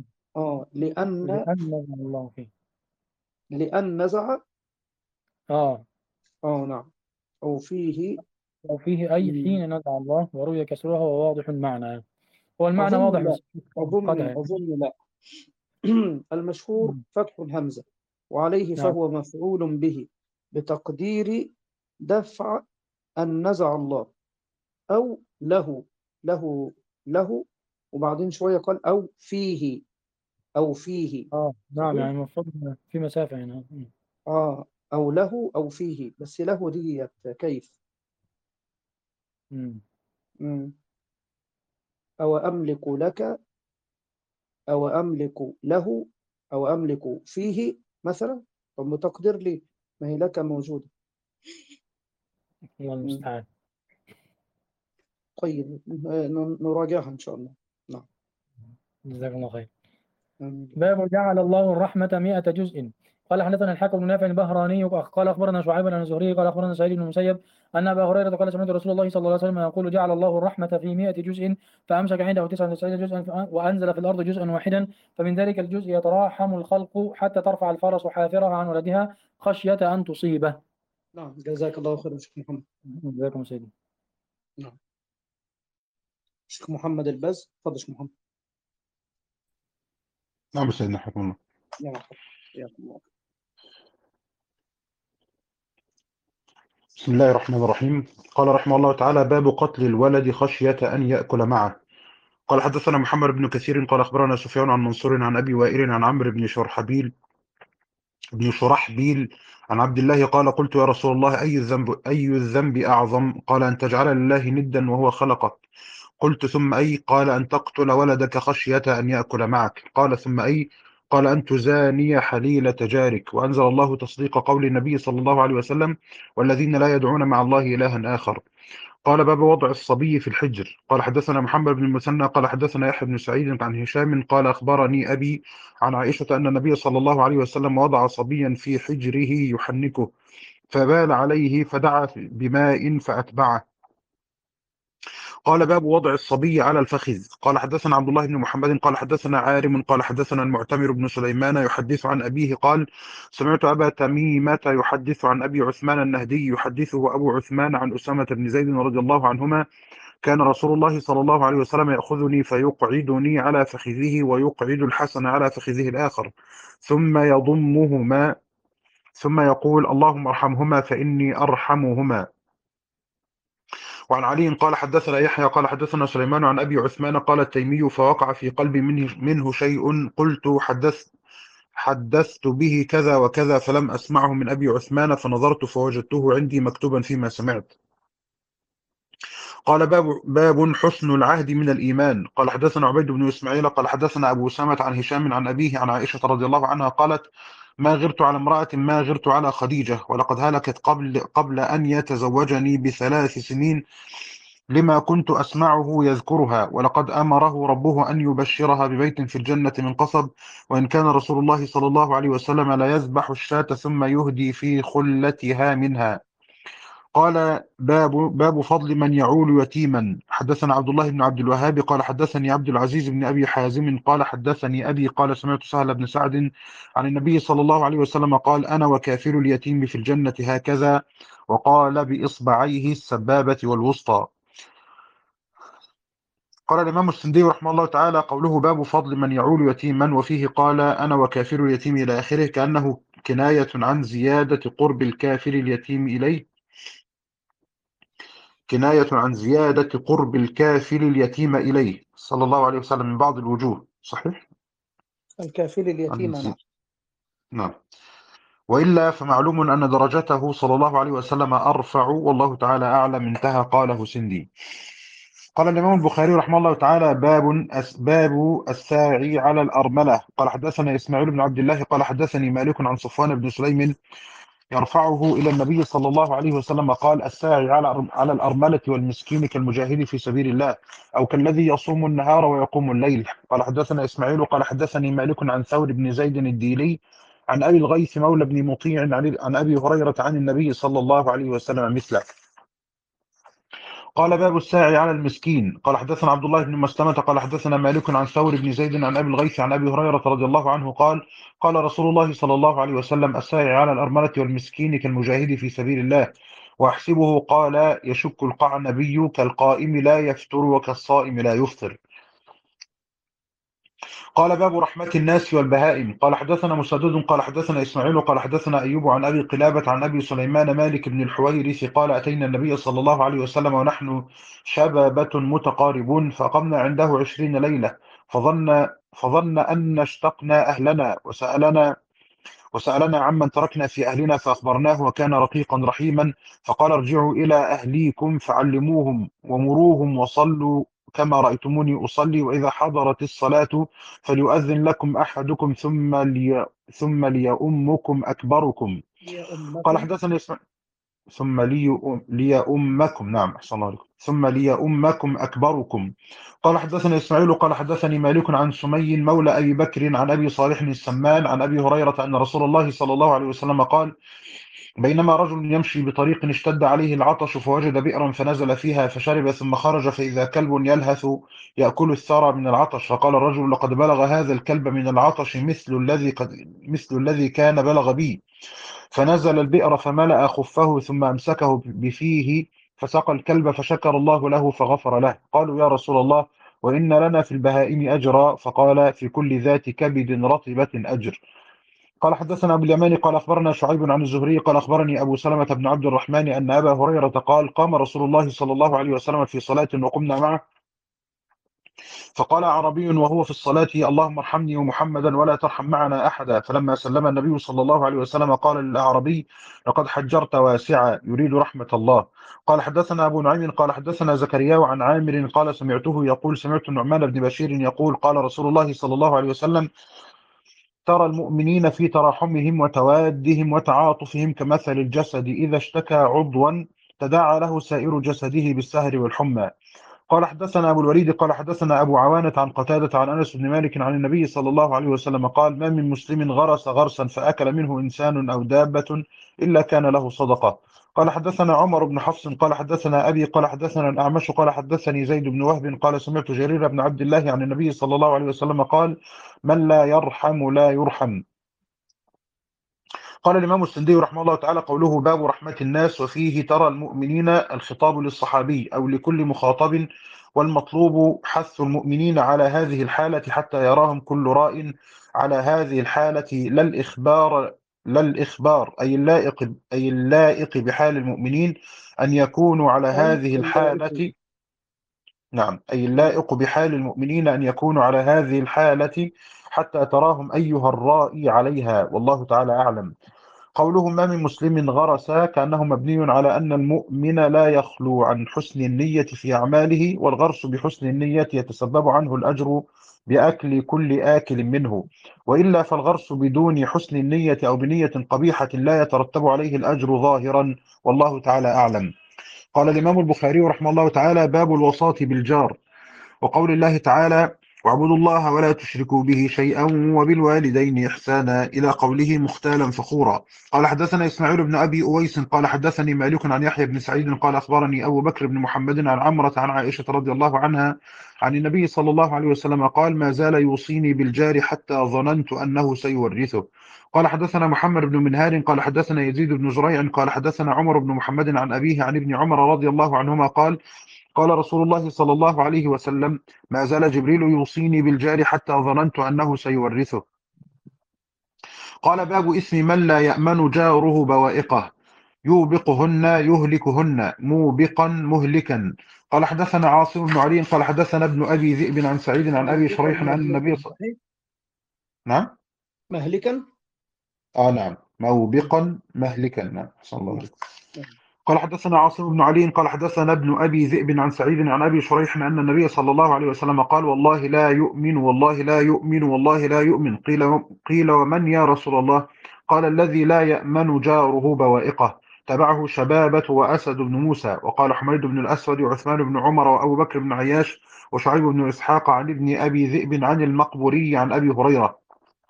لأن نزع الله فيه. لأن نزع. آه. نعم. أو فيه. أو فيه أي مم. حين نزع الله وروي كسرها وواضح المعنى يعني. هو المعنى واضح أظن لا. بس قدها يعني. أظن لا. المشهور مم. فتح الهمزة وعليه نعم. فهو مفعول به بتقدير دفع أن نزع الله أو له له. وبعدين شوية قال أو فيه. نعم صحيح. يعني المفروض في مسافة هنا. أو له أو فيه، بس له دي كيف. مم. مم. أو أملك لك أو أملك له أو أملك فيه مثلا. طب متقدر لي، ما هي لك موجودة. الله مم. المستعان. طيب، نراجعها إن شاء الله. نعم. جزاك الله خير. آمين. باب جعل الله الرحمة 100 جزء. قال حدثنا الحكم بن نافع البهراني قال أخبرنا شعيب بن الزهري قال أخبرنا سعيد بن المسيب أن أبا هريرة قال سمعت رسول الله صلى الله عليه وسلم يقول جعل الله الرحمة في 100 جزء فأمسك عنده 99 جزءا وأنزل في الأرض جزءا واحدا فمن ذلك الجزء يتراحم الخلق حتى ترفع الفرس حافرها عن ولدها خشية أن تصيبه. نعم، جزاك الله خير شيخ محمد. جزاكم سيدي. نعم. شيخ محمد البز، تفضل شيخ محمد. نعم سيدنا حكم الله. نعم. حياكم الله. بسم الله الرحمن الرحيم. قال رحمه الله تعالى باب قتل الولد خشية أن يأكل معه. قال حدثنا محمد بن كثير قال أخبرنا سفيان عن منصور عن أبي وائل عن عمرو بن شرحبيل عن عبد الله قال قلت يا رسول الله أي الذنب أعظم؟ قال أن تجعل لله ندا وهو خلقك. قلت ثم أي؟ قال أن تقتل ولدك خشية أن يأكل معك. قال ثم أي؟ قال أن تزاني حليلة جارك. وأنزل الله تصديق قول النبي صلى الله عليه وسلم والذين لا يدعون مع الله إلها آخر. قال باب وضع الصبي في الحجر. قال حدثنا محمد بن المثنى قال حدثنا يحيى بن سعيد عن هشام قال أخبرني أبي عن عائشة أن النبي صلى الله عليه وسلم وضع صبيا في حجره يحنكه فبال عليه فدعا بماء فأتبعه. قال باب وضع الصبي على الفخذ. قال حدثنا عبد الله بن محمد قال حدثنا عارم قال حدثنا المعتمر بن سليمان يحدث عن أبيه قال سمعت أبا تميمة يحدث عن أبي عثمان النهدي يحدثه أبو عثمان عن أسامة بن زيد رضي الله عنهما كان رسول الله صلى الله عليه وسلم يأخذني فيقعدني على فخذه ويقعد الحسن على فخذه الآخر ثم يضمهما ثم يقول اللهم ارحمهما فإني أرحمهما. وعن علي قال حدثنا يحيى قال حدثنا سليمان عن أبي عثمان قال التيمي فوقع في قلبي منه شيء قلت حدثت به كذا وكذا فلم أسمعه من أبي عثمان فنظرت فوجدته عندي مكتوبا فيما سمعت. قال باب حسن العهد من الإيمان. قال حدثنا عبيد بن إسماعيل قال حدثنا أبو أسامة عن هشام عن أبيه عن عائشة رضي الله عنها قالت ما غرت على امرأة ما غرت على خديجة، ولقد هلكت قبل أن يتزوجني ب3 سنين، لما كنت أسمعه يذكرها، ولقد أمره ربه أن يبشرها ببيت في الجنة من قصب، وإن كان رسول الله صلى الله عليه وسلم لا يذبح الشاة ثم يهدي في خلتها منها. قال باب فضل من يعول يتيما. حدثنا عبد الله بن عبد الوهاب قال حدثني عبد العزيز بن أبي حازم قال حدثني أبي قال سمعت سهل بن سعد عن النبي صلى الله عليه وسلم قال أنا وكافل اليتيم في الجنة هكذا، وقال بإصبعيه السبابة والوسطى. قال الإمام السندي رحمه الله تعالى قوله باب فضل من يعول يتيما، وفيه قال أنا وكافر اليتيم إلى آخره، كأنه كناية عن زيادة قرب الكافر اليتيم إليه، كناية عن زيادة قرب الكافر اليتيم إليه صلى الله عليه وسلم من بعض الوجوه. صحيح؟ الكافل اليتيم، نعم. نعم. وإلا فمعلوم أن درجته صلى الله عليه وسلم أرفع، والله تعالى أعلم. انتهى. قاله سندي. قال الإمام البخاري رحمه الله تعالى باب الساعي على الأرملة. قال حدثنا إسماعيل بن عبد الله قال حدثني مالك عن صفوان بن سليم يرفعه إلى النبي صلى الله عليه وسلم قال الساعي على الأرملة والمسكين كالمجاهد في سبيل الله، أو كالذي يصوم النهار ويقوم الليل. قال حدثنا إسماعيل قال حدثني مالك عن ثور بن زيد الديلي عن أبي الغيث مولى بن مطيع عن أبي هريرة عن النبي صلى الله عليه وسلم مثله. قال باب الساعي على المسكين. قال حدثنا عبد الله بن مسلمة قال حدثنا مالك عن ثور بن زيد عن أبي الغيث عن أبي هريرة رضي الله عنه قال قال رسول الله صلى الله عليه وسلم الساعي على الأرملة والمسكين كالمجاهد في سبيل الله، وأحسبه قال يشك القعنبي كالقائم لا يفتر وكالصائم لا يفطر. قال باب رحمة الناس والبهائم. قال حدثنا مسدد قال حدثنا إسماعيل قال حدثنا أيوب عن أبي قلابة عن أبي سليمان مالك بن الحويرث قال أتينا النبي صلى الله عليه وسلم ونحن شبابة متقاربون، فقمنا عنده 20 ليلة، فظن أن اشتقنا أهلنا وسألنا عمن تركنا في أهلنا فأخبرناه، وكان رقيقا رحيما، فقال ارجعوا إلى أهليكم فعلموهم ومروهم وصلوا كما رأيتموني أصلي، وإذا حضرت الصلاة فليؤذن لكم أحدكم ثم ليؤمكم أكبركم. قال حدثني ثم ليؤمكم، نعم أحسن الله عليكم، ثم ليؤمكم أكبركم. قال حدثنا إسماعيل قال حدثني مالك عن سمي مولى أبي بكر عن أبي صالح السمان عن أبي هريرة أن رسول الله صلى الله عليه وسلم قال بينما رجل يمشي بطريق اشتد عليه العطش فوجد بئرا فنزل فيها فشرب ثم خرج فإذا كلب يلهث يأكل الثرى من العطش، فقال الرجل لقد بلغ هذا الكلب من العطش مثل الذي كان بلغ بي، فنزل البئر فملأ خفه ثم أمسكه بفيه فسقى الكلب فشكر الله له فغفر له. قالوا يا رسول الله وإن لنا في البهائم أجرا، فقال في كل ذات كبد رطبة أجر. قال حدثنا أبو اليمان قال أخبرنا شعيب عن الزهري قال أخبرني أبو سلمة بن عبد الرحمن أن أبا هريرة قال قام رسول الله صلى الله عليه وسلم في صلاة وقمنا معه، فقال عربي وهو في الصلاة اللهم ارحمني ومحمدا ولا ترحم معنا أحدا، فلما سلم النبي صلى الله عليه وسلم قال للأعربي لقد حجرت واسعا يريد رحمة الله. قال حدثنا أبو نعيم قال حدثنا زكريا عن عامر قال سمعته يقول سمعت النعمان بن بشير يقول قال رسول الله صلى الله عليه وسلم ترى المؤمنين في تراحمهم وتوادهم وتعاطفهم كمثل الجسد إذا اشتكى عضوا تداعى له سائر جسده بالسهر والحمى. قال حدثنا أبو الوليد قال حدثنا أبو عوانة عن قتادة عن أنس بن مالك عن النبي صلى الله عليه وسلم قال ما من مسلم غرس غرسا فأكل منه إنسان أو دابة إلا كان له صدقة. قال حدثنا عمر بن حفص قال حدثنا أبي قال حدثنا الأعمش قال حدثني زيد بن وهب قال سمعت جرير بن عبد الله عن النبي صلى الله عليه وسلم قال من لا يرحم لا يرحم. قال الإمام السندي رحمه الله تعالى قوله باب رحمة الناس، وفيه ترى المؤمنين الخطاب للصحابي أو لكل مخاطب، والمطلوب حث المؤمنين على هذه الحالة حتى يراهم كل راء على هذه الحالة، لا الإخبار أي اللائق بحال المؤمنين أن يكونوا على هذه الحالة. نعم أي اللائق بحال المؤمنين أن يكونوا على هذه الحالة حتى تراهم أيها الرائي عليها، والله تعالى أعلم. قوله ما من مسلم غرس كأنه مبني على أن المؤمن لا يخلو عن حسن النية في أعماله، والغرس بحسن النية يتسبب عنه الأجر بأكل كل آكل منه، وإلا فالغرس بدون حسن النية أو بنية قبيحة لا يترتب عليه الأجر ظاهرا، والله تعالى أعلم. قال الإمام البخاري رحمه الله تعالى: باب الوصاة بالجار. وقول الله تعالى: واعبدوا الله ولا تشركوا به شيئا وبالوالدين إحسانا، إلى قوله مختالا فخورا. قال حدثنا إسماعيل بن أبي أويس قال حدثني مالك عن يحيى بن سعيد قال أخبرني أبو بكر بن محمد عن عمرة عن عائشة رضي الله عنها عن النبي صلى الله عليه وسلم قال: ما زال يوصيني بالجار حتى ظننت أنه سيورثه. قال حدثنا محمد بن منهار قال حدثنا يزيد بن زريع قال حدثنا عمر بن محمد عن أبيه عن ابن عمر رضي الله عنهما قال: قال رسول الله صلى الله عليه وسلم: ما زال جبريل يوصيني بالجار حتى ظننت أنه سيورثه. قال: باب اسم من لا يأمن جاره بوائقه: يوبقهن يهلكهن، موبقا مهلكا. قال حدثنا عاصم بن علي قال حدثنا ابن أبي ذئب عن سعيد عن أبي شريح عن النبي نعم. مهلكا. نعم، موبقا مهلكا. نعم، صلى الله عليه وسلم. قال حدثنا عاصم بن علي قال حدثنا ابن أبي ذئب عن سعيد عن أبي شريح أن النبي صلى الله عليه وسلم قال: والله لا يؤمن والله لا يؤمن والله لا يؤمن. قيل ومن يا رسول الله؟ قال: الذي لا يأمن جاره بوائقه. تبعه شبابة وأسد بن موسى. وقال حميد بن الأسود وعثمان بن عمر وأبو بكر بن عياش وشعيب بن إسحاق عن ابن أبي ذئب عن المقبوري عن أبي هريرة.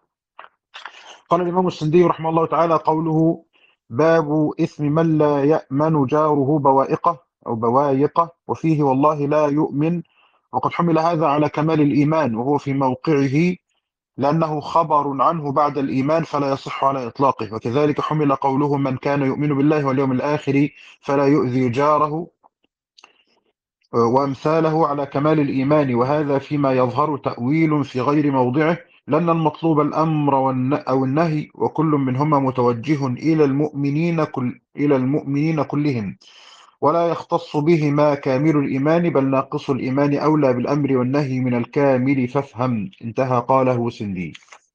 قال الإمام السندي رحمه الله تعالى: قوله باب إثم من لا يأمن جاره بوائقه أو بوايقه، وفيه والله لا يؤمن، وقد حمل هذا على كمال الإيمان وهو في موقعه لأنه خبر عنه بعد الإيمان فلا يصح على إطلاقه، وكذلك حمل قوله من كان يؤمن بالله واليوم الآخر فلا يؤذي جاره وأمثاله على كمال الإيمان، وهذا فيما يظهر تأويل في غير موضعه، لأن المطلوب الأمر أو النهي، وكل منهما متوجه إلى المؤمنين كلهم، ولا يختص بهما كامل الإيمان، بل ناقص الإيمان أولى بالأمر والنهي من الكامل فافهم. انتهى. قاله سندي.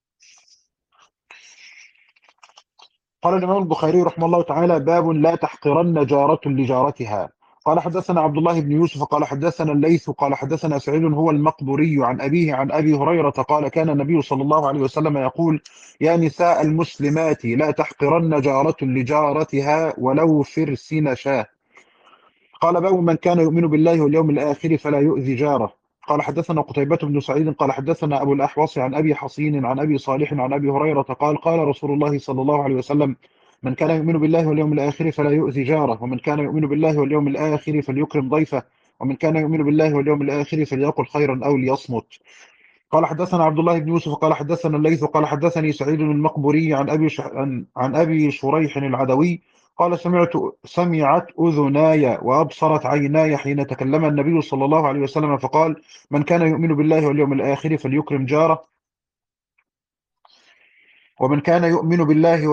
قال الإمام البخاري رحمه الله تعالى: باب لا تحقرن جارة لجارتها. قال حدثنا عبد الله بن يوسف قال حدثنا الليث قال حدثنا سعيد هو المقبوري عن أبيه عن أبي هريرة قال: كان النبي صلى الله عليه وسلم يقول: يا نساء المسلمات لا تحقرن جارة لجارتها ولو فرسن شاه. قال: باب من كان يؤمن بالله واليوم الآخر فلا يؤذي جاره. قال حدثنا قتيبة بن سعيد قال حدثنا أبو الأحوص عن أبي حصين عن أبي صالح عن أبي هريرة قال: قال رسول الله صلى الله عليه وسلم: من كان يؤمن بالله واليوم الآخر فلا يؤذي جاره، ومن كان يؤمن بالله واليوم الآخر فليكرم ضيفه، ومن كان يؤمن بالله واليوم الآخر فليقل خيرا أو ليصمت. قال حدثنا عبد الله بن يوسف قال حدثنا الليث قال حدثني سعيد المقبوري عن أبي شريح العدوي قال: سمعت أذناي وأبصرت عيناي حين تكلم النبي صلى الله عليه وسلم فقال: من كان يؤمن بالله واليوم الآخر فليكرم جاره، ومن كان يؤمن بالله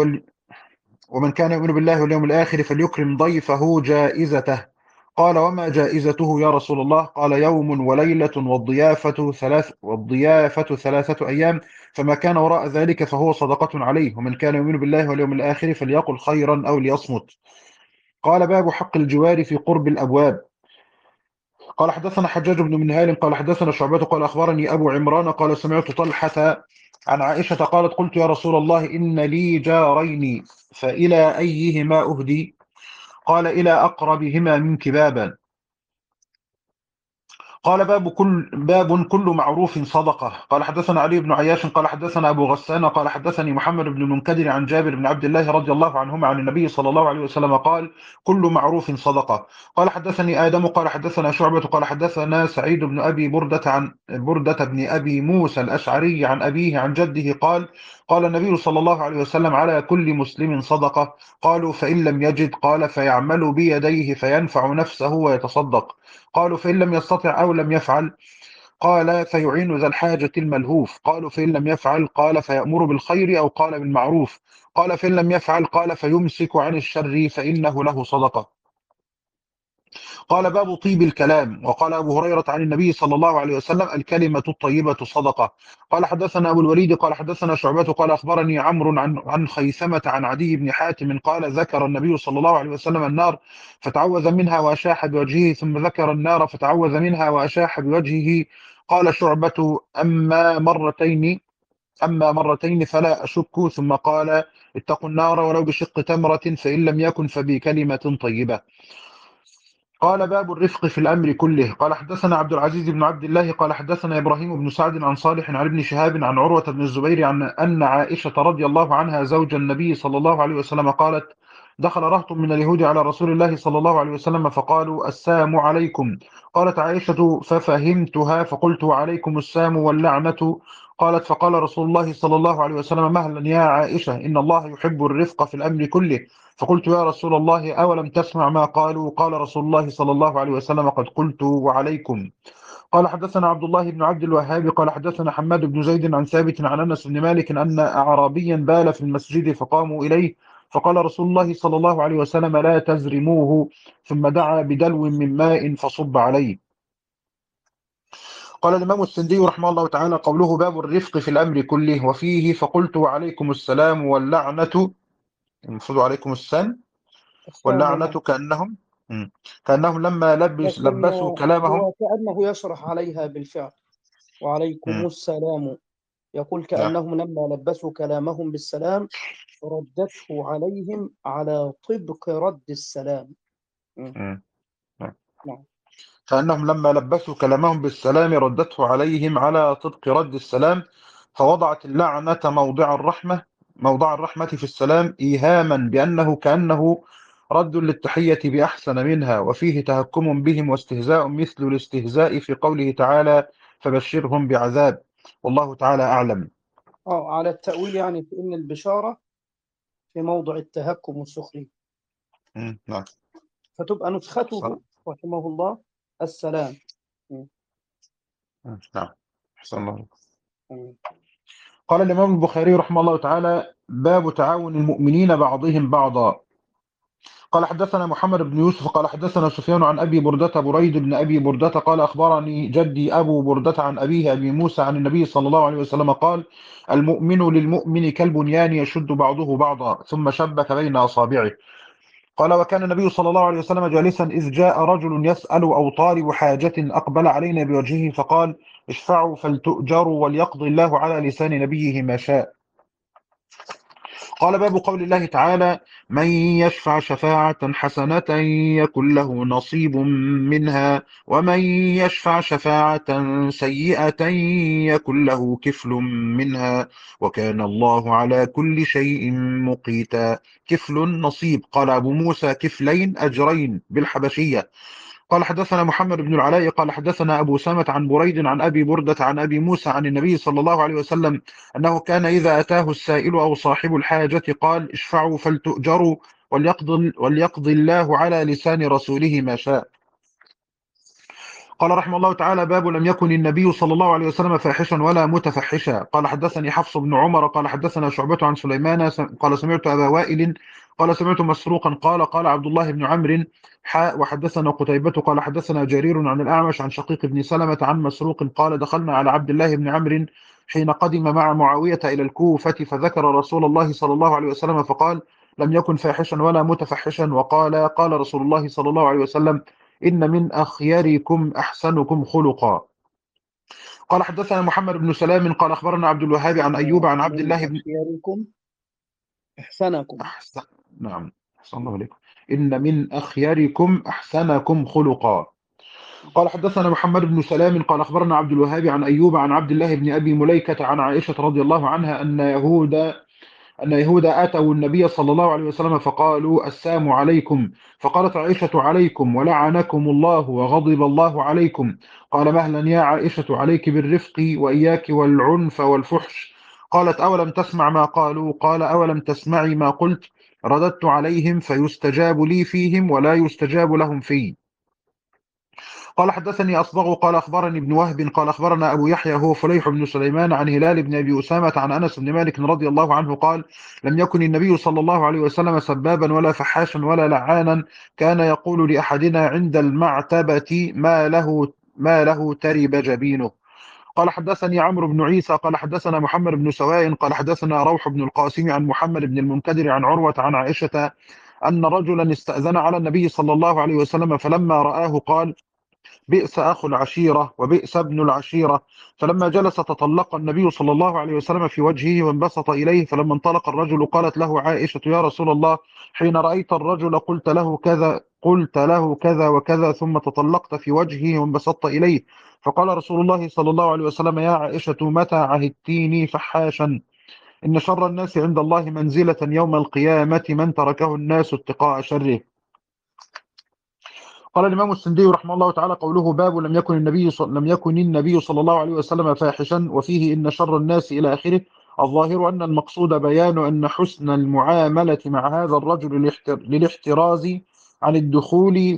واليوم الآخر فليكرم ضيفه جائزته. قال: وما جائزته يا رسول الله؟ قال: يوم وليلة والضيافة 3 أيام، فما كان وراء ذلك فهو صدقة عليه، ومن كان يؤمن بالله واليوم الآخر فليقل خيرا أو ليصمت. قال: باب حق الجوار في قرب الأبواب. قال حدثنا حجاج بن منهال قال حدثنا شعبة قال أخبرني أبو عمران قال: سمعت طلحة عن عائشة قالت: قلت يا رسول الله إن لي جارين فإلى أيهما أهدي؟ قال: إلى أقربهما منك بابا. قال: باب كل معروف صدقة. قال حدثنا علي بن عياش قال حدثنا أبو غسان قال حدثني محمد بن المنكدر عن جابر بن عبد الله رضي الله عنهما عن النبي صلى الله عليه وسلم قال: كل معروف صدقة. قال حدثني آدم قال حدثنا شعبة قال حدثنا سعيد بن أبي بردة عن بردة بن أبي موسى الأشعري عن أبيه عن جده قال: قال النبي صلى الله عليه وسلم: على كل مسلم صدقة. قالوا: فإن لم يجد؟ قال: فيعمل بيديه فينفع نفسه ويتصدق. قالوا: فإن لم يستطع أو لم يفعل؟ قال: فيعين ذا الحاجة الملهوف. قالوا: فإن لم يفعل؟ قال: فيأمر بالخير أو قال بالمعروف. قال: فإن لم يفعل؟ قال: فيمسك عن الشر فإنه له صدقة. قال باب طيب الكلام. وقال أبو هريرة عن النبي صلى الله عليه وسلم: الكلمة الطيبة صدقة. قال حدثنا أبو الوليد قال حدثنا شعبة قال أخبرني عمرو عن خيثمة عن عدي بن حاتم قال: ذكر النبي صلى الله عليه وسلم النار فتعوذ منها وأشاح بوجهه، ثم ذكر النار فتعوذ منها وأشاح بوجهه. قال شعبة: أما مرتين فلا أشك. ثم قال: اتقوا النار ولو بشق تمرة، فإن لم يكن فبكلمة طيبة. قال باب الرفق في الأمر كله. قال حدثنا عبد العزيز بن عبد الله قال حدثنا إبراهيم بن سعد عن صالح عن ابن شهاب عن عروة بن الزبير عن أن عائشة رضي الله عنها زوج النبي صلى الله عليه وسلم قالت: دخل رهط من اليهود على رسول الله صلى الله عليه وسلم فقالوا: السلام عليكم. قالت عائشة: ففهمتها فقلت: وعليكم السلام واللعنة. قالت: فقال رسول الله صلى الله عليه وسلم: مهلا يا عائشة، إن الله يحب الرفق في الأمر كله. فقلت: يا رسول الله، أولم تسمع ما قالوا؟ قال رسول الله صلى الله عليه وسلم: قد قلت وعليكم. قال حدثنا عبد الله بن عبد الوهاب قال حدثنا حماد بن زيد عن ثابت عن أنس بن مالك أن أعرابيا بال في المسجد فقاموا إليه، فقال رسول الله صلى الله عليه وسلم: لا تزرموه. ثم دعا بدلو من ماء فصب عليه. قال الإمام السندي رحمه الله تعالى: قوله باب الرفق في الأمر كله، وفيه فقلت: وعليكم السلام واللعنة، المفروض عليكم السلام السلام واللعنة، والله. كأنهم لما لكن لبسوا كلامهم. هو كأنه يشرح عليها بالفعل، وعليكم مم. السلام. يقول نعم. كأنهم لما لبسوا كلامهم بالسلام ردته عليهم على طبق رد السلام. م. مم. نعم. نعم. كأنهم لما لبسوا كلامهم بالسلام ردته عليهم على طبق رد السلام، فوضعت اللعنة موضع الرحمة في السلام، إيهاما بأنه كأنه رد للتحية بأحسن منها، وفيه تهكم بهم واستهزاء مثل الاستهزاء في قوله تعالى: فبشرهم بعذاب. والله تعالى أعلم. على التأويل، يعني في إن البشارة في موضع التهكم والسخرية، نعم. فتبقى نسخته رحمه الله السلام. م. نعم. أحسن الله. م. قال الإمام البخاري رحمه الله تعالى: باب تعاون المؤمنين بعضهم بعضا. قال حدثنا محمد بن يوسف قال حدثنا سفيان عن أبي بردة بريد بن أبي بردة قال: أخبرني جدي أبو بردة عن أبيه أبي موسى عن النبي صلى الله عليه وسلم قال: المؤمن للمؤمن كالبنيان يشد بعضه بعضا. ثم شبك بين أصابعه. قال: وكان النبي صلى الله عليه وسلم جالسا إذ جاء رجل يسأل أو طالب حاجة أقبل علينا بوجهه فقال: اشفعوا فلتؤجروا وليقضي الله على لسان نبيه ما شاء. قال: باب قول الله تعالى: من يشفع شفاعة حسنة يكن له نصيب منها، ومن يشفع شفاعة سيئة يكن له كفل منها، وكان الله على كل شيء مقيتا. كفل نصيب. قال أبو موسى: كفلين أجرين بالحبشية. قال حدثنا محمد بن العلاء قال حدثنا أبو سامة عن بريد عن أبي بردة عن أبي موسى عن النبي صلى الله عليه وسلم أنه كان إذا أتاه السائل أو صاحب الحاجة قال: اشفعوا فلتؤجروا وليقضي الله على لسان رسوله ما شاء. قال رحمه الله تعالى: باب لم يكن النبي صلى الله عليه وسلم فاحشا ولا متفحشا. قال حدثني حفص بن عمر قال حدثنا شعبة عن سليمان قال: سمعت أبا وائل قال: سمعت مسروقا قال عبد الله بن عمرو وحدثنا قتيبة قال حدثنا جرير عن الأعمش عن شقيق بن سلمة عن مسروق قال: دخلنا على عبد الله بن عمرو حين قدم مع معاوية إلى الكوفة فذكر رسول الله صلى الله عليه وسلم فقال: لم يكن فاحشا ولا متفحشا. وقال: قال رسول الله صلى الله عليه وسلم: إن من أخياركم أحسنكم خلقا. قال حدثنا محمد بن سلام قال أخبرنا عبد الوهاب عن أيوب عن عبد من الله بن أخياركم أحسنكم. أحسن. نعم. أحسن الله عليكم. إن من أخياركم أحسنكم خلقا. قال حدثنا محمد بن سلام قال أخبرنا عبد الوهاب عن أيوب عن عبد الله بن أبي مليكة عن عائشة رضي الله عنها أن يهود أتوا النبي صلى الله عليه وسلم فقالوا: السلام عليكم. فقالت عائشة: عليكم ولعنكم الله وغضب الله عليكم. قال: مهلا يا عائشة، عليك بالرفق وإياك والعنف والفحش. قالت: أولم تسمع ما قالوا؟ قال: أولم تسمعي ما قلت؟ رددت عليهم فيستجاب لي فيهم ولا يستجاب لهم في. قال حدثني أصبغ قال أخبرني ابن وهب قال أخبرنا أبو يحيى هو فليح بن سليمان عن هلال بن أبي أسامة عن أنس بن مالك رضي الله عنه قال لم يكن النبي صلى الله عليه وسلم سبابا ولا فحاشا ولا لعانا، كان يقول لأحدنا عند المعتبة ما له ترب جبينه. قال حدثني عمرو بن عيسى قال حدثنا محمد بن سواء قال حدثنا روح بن القاسم عن محمد بن المنكدر عن عروة عن عائشة أن رجلا استأذن على النبي صلى الله عليه وسلم فلما رآه قال بئس أخو العشيرة وبئس ابن العشيرة. فلما جلس تطلق النبي صلى الله عليه وسلم في وجهه وانبسط إليه، فلما انطلق الرجل قالت له عائشة يا رسول الله حين رأيت الرجل قلت له كذا وكذا ثم تطلقت في وجهه وانبسطت إليه. فقال رسول الله صلى الله عليه وسلم يا عائشة متى عهدتيني فحاشا؟ إن شر الناس عند الله منزلة يوم القيامة من تركه الناس اتقاء شره. قال الإمام السندي رحمه الله تعالى قوله باب لم يكن النبي صلى الله عليه وسلم فاحشا وفيه إن شر الناس إلى آخره. الظاهر أن المقصود بيان أن حسن المعاملة مع هذا الرجل للاحتراز عن الدخول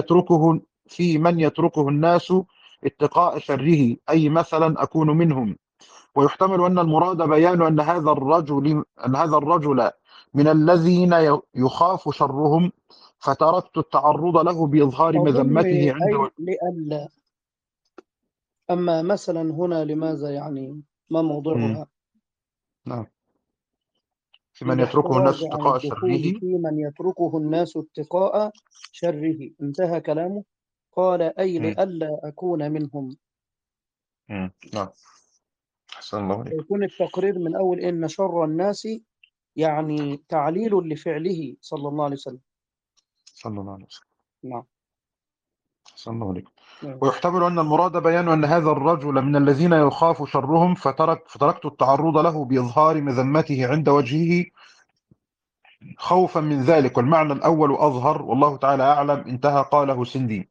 في من يتركه الناس اتقاء شره، أي مثلا أكون منهم. ويحتمل أن المراد بيان أن هذا الرجل من الذين يخاف شرهم، فتركت التعرض له بإظهار أظن مذمته عند أي لئلا. أما مثلا هنا لماذا يعني ما مم. موضوعها؟ نعم. في من يتركه للاحتراز الناس عن اتقاء الدخول شره. في من يتركه الناس اتقاء شره، انتهى كلامه. قال أي مم. لئلا أكون منهم. نعم. أحسن الله عليك. يكون التقرير من أول إن شر الناس يعني تعليل لفعله صلى الله عليه وسلم. صلى الله عليه وسلم. نعم. أحسن الله عليك. نعم. ويحتمل أن المراد بيان أن هذا الرجل من الذين يخاف شرهم، فتركت التعرض له بإظهار مذمته عند وجهه خوفا من ذلك، والمعنى الأول أظهر والله تعالى أعلم. انتهى. قاله سندي.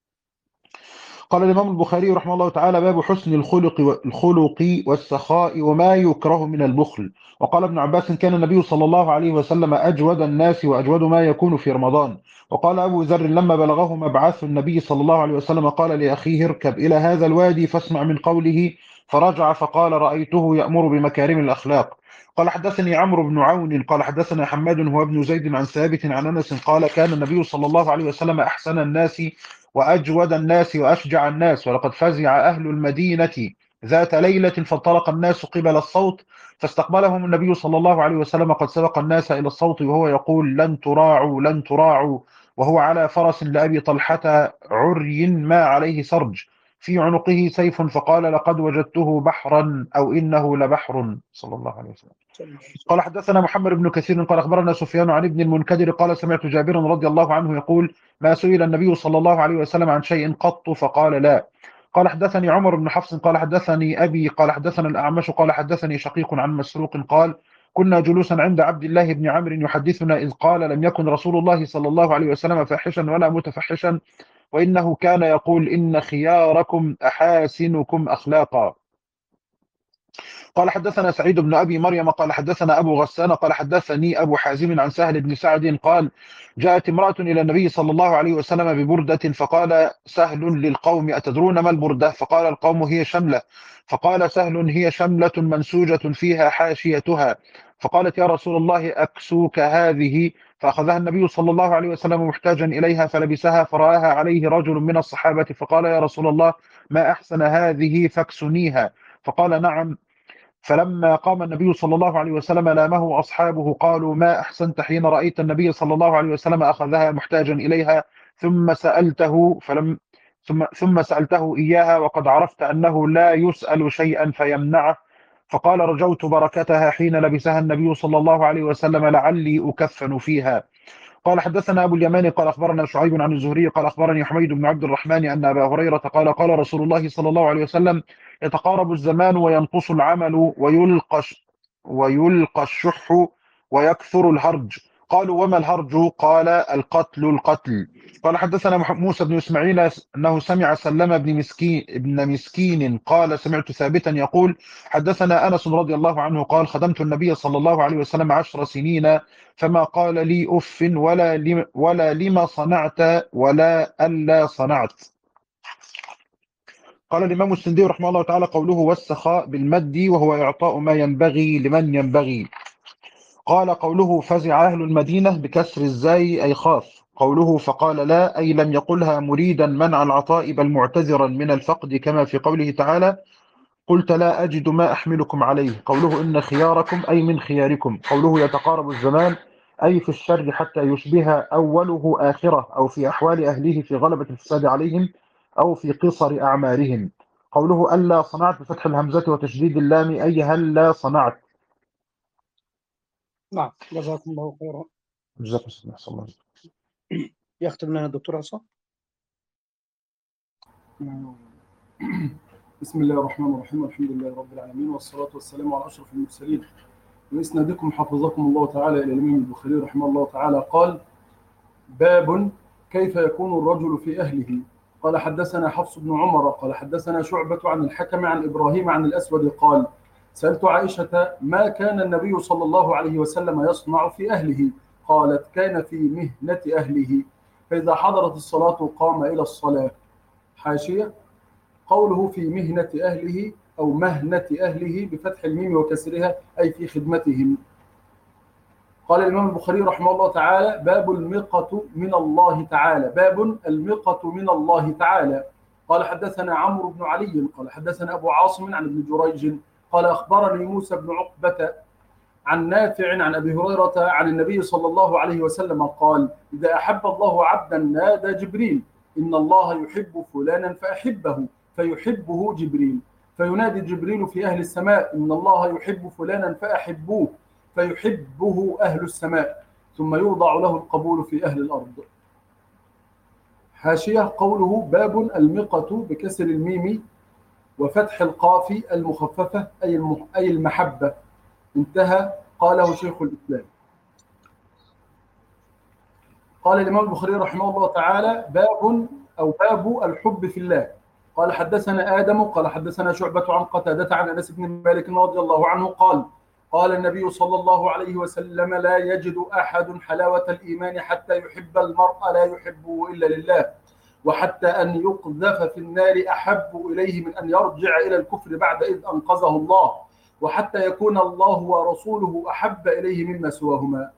قال الإمام البخاري رحمه الله تعالى باب حسن الخلق والسخاء وما يكره من البخل. وقال ابن عباس كان النبي صلى الله عليه وسلم أجود الناس وأجود ما يكون في رمضان. وقال أبو ذر لما بلغه مبعث النبي صلى الله عليه وسلم قال لأخيه اركب إلى هذا الوادي فاسمع من قوله، فرجع فقال رأيته يأمر بمكارم الأخلاق. قال حدثني عمرو بن عون قال حدثنا حماد هو ابن زيد عن ثابت عن أنس قال كان النبي صلى الله عليه وسلم أحسن الناس وأجود الناس وأشجع الناس، ولقد فزع أهل المدينة ذات ليلة فانطلق الناس قبل الصوت، فاستقبلهم النبي صلى الله عليه وسلم قد سبق الناس إلى الصوت وهو يقول لن تراعوا لن تراعوا، وهو على فرس لأبي طلحة عري ما عليه سرج في عنقه سيف، فقال لقد وجدته بحرا أو إنه لبحر صلى الله عليه وسلم. قال حدثنا محمد بن كثير قال أخبرنا سفيان عن ابن المنكدر قال سمعت جابر رضي الله عنه يقول ما سئل النبي صلى الله عليه وسلم عن شيء قط فقال لا. قال حدثني عمر بن حفص قال حدثني أبي قال حدثنا الأعمش قال حدثني شقيق عن مسروق قال كنا جلوسا عند عبد الله بن عمرو يحدثنا إذ قال لم يكن رسول الله صلى الله عليه وسلم فاحشا ولا متفحشا، وإنه كان يقول إن خياركم أحاسنكم أخلاقا. قال حدثنا سعيد بن أبي مريم قال حدثنا أبو غسان قال حدثني أبو حازم عن سهل بن سعد قال جاءت امرأة إلى النبي صلى الله عليه وسلم ببردة، فقال سهل للقوم أتدرون ما البردة؟ فقال القوم هي شملة. فقال سهل هي شملة منسوجة فيها حاشيتها. فقالت يا رسول الله أكسوك هذه؟ فأخذها النبي صلى الله عليه وسلم محتاجا إليها فلبسها، فرآها عليه رجل من الصحابة فقال يا رسول الله ما أحسن هذه فاكسنيها. فقال نعم. فلما قام النبي صلى الله عليه وسلم لامه أصحابه قالوا ما أحسنت حين رأيت النبي صلى الله عليه وسلم أخذها محتاجا إليها ثم سألته إياها وقد عرفت أنه لا يسأل شيئا فيمنعه. فقال رجوت بركتها حين لبسها النبي صلى الله عليه وسلم لعلي أكفن فيها. قال حدثنا أبو اليمان قال أخبرنا شعيب عن الزهري قال أخبرني حميد بن عبد الرحمن أن أبا هريرة قال قال رسول الله صلى الله عليه وسلم يتقارب الزمان وينقص العمل ويلقى الشح ويكثر الهرج. قالوا وما الهرج؟ قال القتل. قال حدثنا موسى بن إسماعيل أنه سمع سلم بن مسكين قال سمعت ثابتا يقول حدثنا أنس رضي الله عنه قال خدمت النبي صلى الله عليه وسلم 10 سنين فما قال لي أف ولا لما صنعت ولا ألا صنعت. قال الإمام السندي رحمه الله تعالى: قوله والسخاء بالمد وهو إعطاء ما ينبغي لمن ينبغي. قال قوله فزع أهل المدينة بكسر الزاي أي خاف. قوله فقال لا أي لم يقلها مريدا منع العطاء بل معتذرا من الفقد، كما في قوله تعالى: قلت لا أجد ما أحملكم عليه. قوله إن خياركم أي من خياركم. قوله يتقارب الزمان أي في الشر حتى يشبه أوله آخره، أو في أحوال أهله في غلبة الفساد عليهم، أو في قصر أعمارهم. قوله ألا صنعت بفتح الهمزة وتشديد اللام أي هل لا صنعت. نعم، جزاكم الله خيرا. جزاكم الله خير. يختم لنا الدكتور عصام. بسم الله الرحمن الرحيم، الحمد لله رب العالمين، والصلاة والسلام على أشرف المرسلين. وإسنادكم حفظكم الله تعالى إلى الإمام البخاري رحمه الله تعالى قال: باب كيف يكون الرجل في أهله. قال حدثنا حفص بن عمر قال حدثنا شعبة عن الحكم عن إبراهيم عن الأسود قال: سألت عائشة ما كان النبي صلى الله عليه وسلم يصنع في أهله؟ قالت: كان في مهنة أهله، فإذا حضرت الصلاة قام إلى الصلاة. حاشية: قوله في مهنة أهله أو مهنة أهله بفتح الميم وكسرها أي في خدمتهم. قال الإمام البخاري رحمه الله تعالى: باب المقة من الله تعالى. باب المقة من الله تعالى. قال حدثنا عمرو بن علي قال حدثنا أبو عاصم عن ابن جريج قال أخبرني موسى بن عقبة عن نافع عن أبي هريرة عن النبي صلى الله عليه وسلم قال: إذا أحب الله عبدا نادى جبريل: إن الله يحب فلانا فأحبه، فيحبه جبريل، فينادي جبريل في أهل السماء: إن الله يحب فلانا فأحبوه، فيحبه أهل السماء، ثم يوضع له القبول في أهل الأرض. حاشية: قوله باب المقة بكسر الميم وفتح القاف المخففة أي المحبة. انتهى. قاله شيخ الإسلام. قال الإمام البخاري رحمه الله تعالى: باب الحب في الله. قال حدثنا آدم قال حدثنا شعبة عن قتادة عن أنس بن مالك رضي الله عنه قال: قال النبي صلى الله عليه وسلم: لا يجد أحد حلاوة الإيمان حتى يحب المرء لا يحبه إلا لله، وحتى أن يقذف في النار أحب إليه من أن يرجع إلى الكفر بعد إذ أنقذه الله، وحتى يكون الله ورسوله أحب إليه مما سواهما.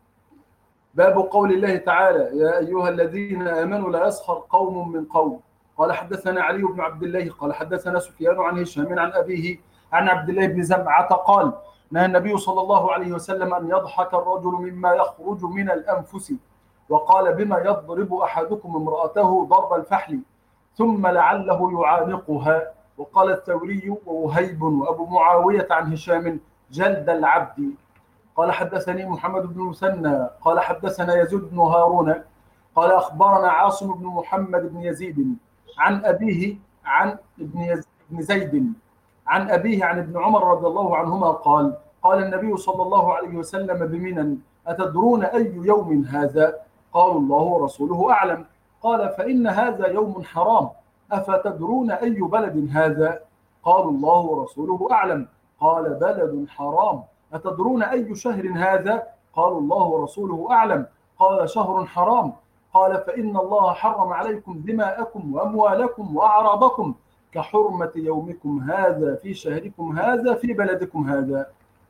باب قول الله تعالى: يا أيها الذين آمنوا لا يسخر قوم من قوم. قال حدثنا علي بن عبد الله قال حدثنا سفيان عن هشام عن أبيه عن عبد الله بن زمعة قال: نهى النبي صلى الله عليه وسلم أن يضحك الرجل مما يخرج من الأنفس، وقال: بما يضرب أحدكم امرأته ضرب الفحل ثم لعله يعانقها. وقال الثوري ووهيب وأبو معاوية عن هشام: جلد العبد. قال حدثني محمد بن المثنى قال حدثنا يزيد بن هارون قال أخبرنا عاصم بن محمد بن يزيد عن أبيه عن ابن زيد عن أبيه عن ابن عمر رضي الله عنهما قال: قال النبي صلى الله عليه وسلم بمنى: أتدرون أي يوم هذا؟ قالوا: الله ورسوله أعلم. قال: فإن هذا يوم حرام. أفتدرون أي بلد هذا؟ قالوا: الله ورسوله أعلم. قال: بلد حرام. أتدرون أي شهر هذا؟ قالوا: الله ورسوله أعلم. قال: شهر حرام. قال: فإن الله حرم عليكم دماءكم وأموالكم وأعراضكم كحرمة يومكم هذا في شهركم هذا في بلدكم هذا.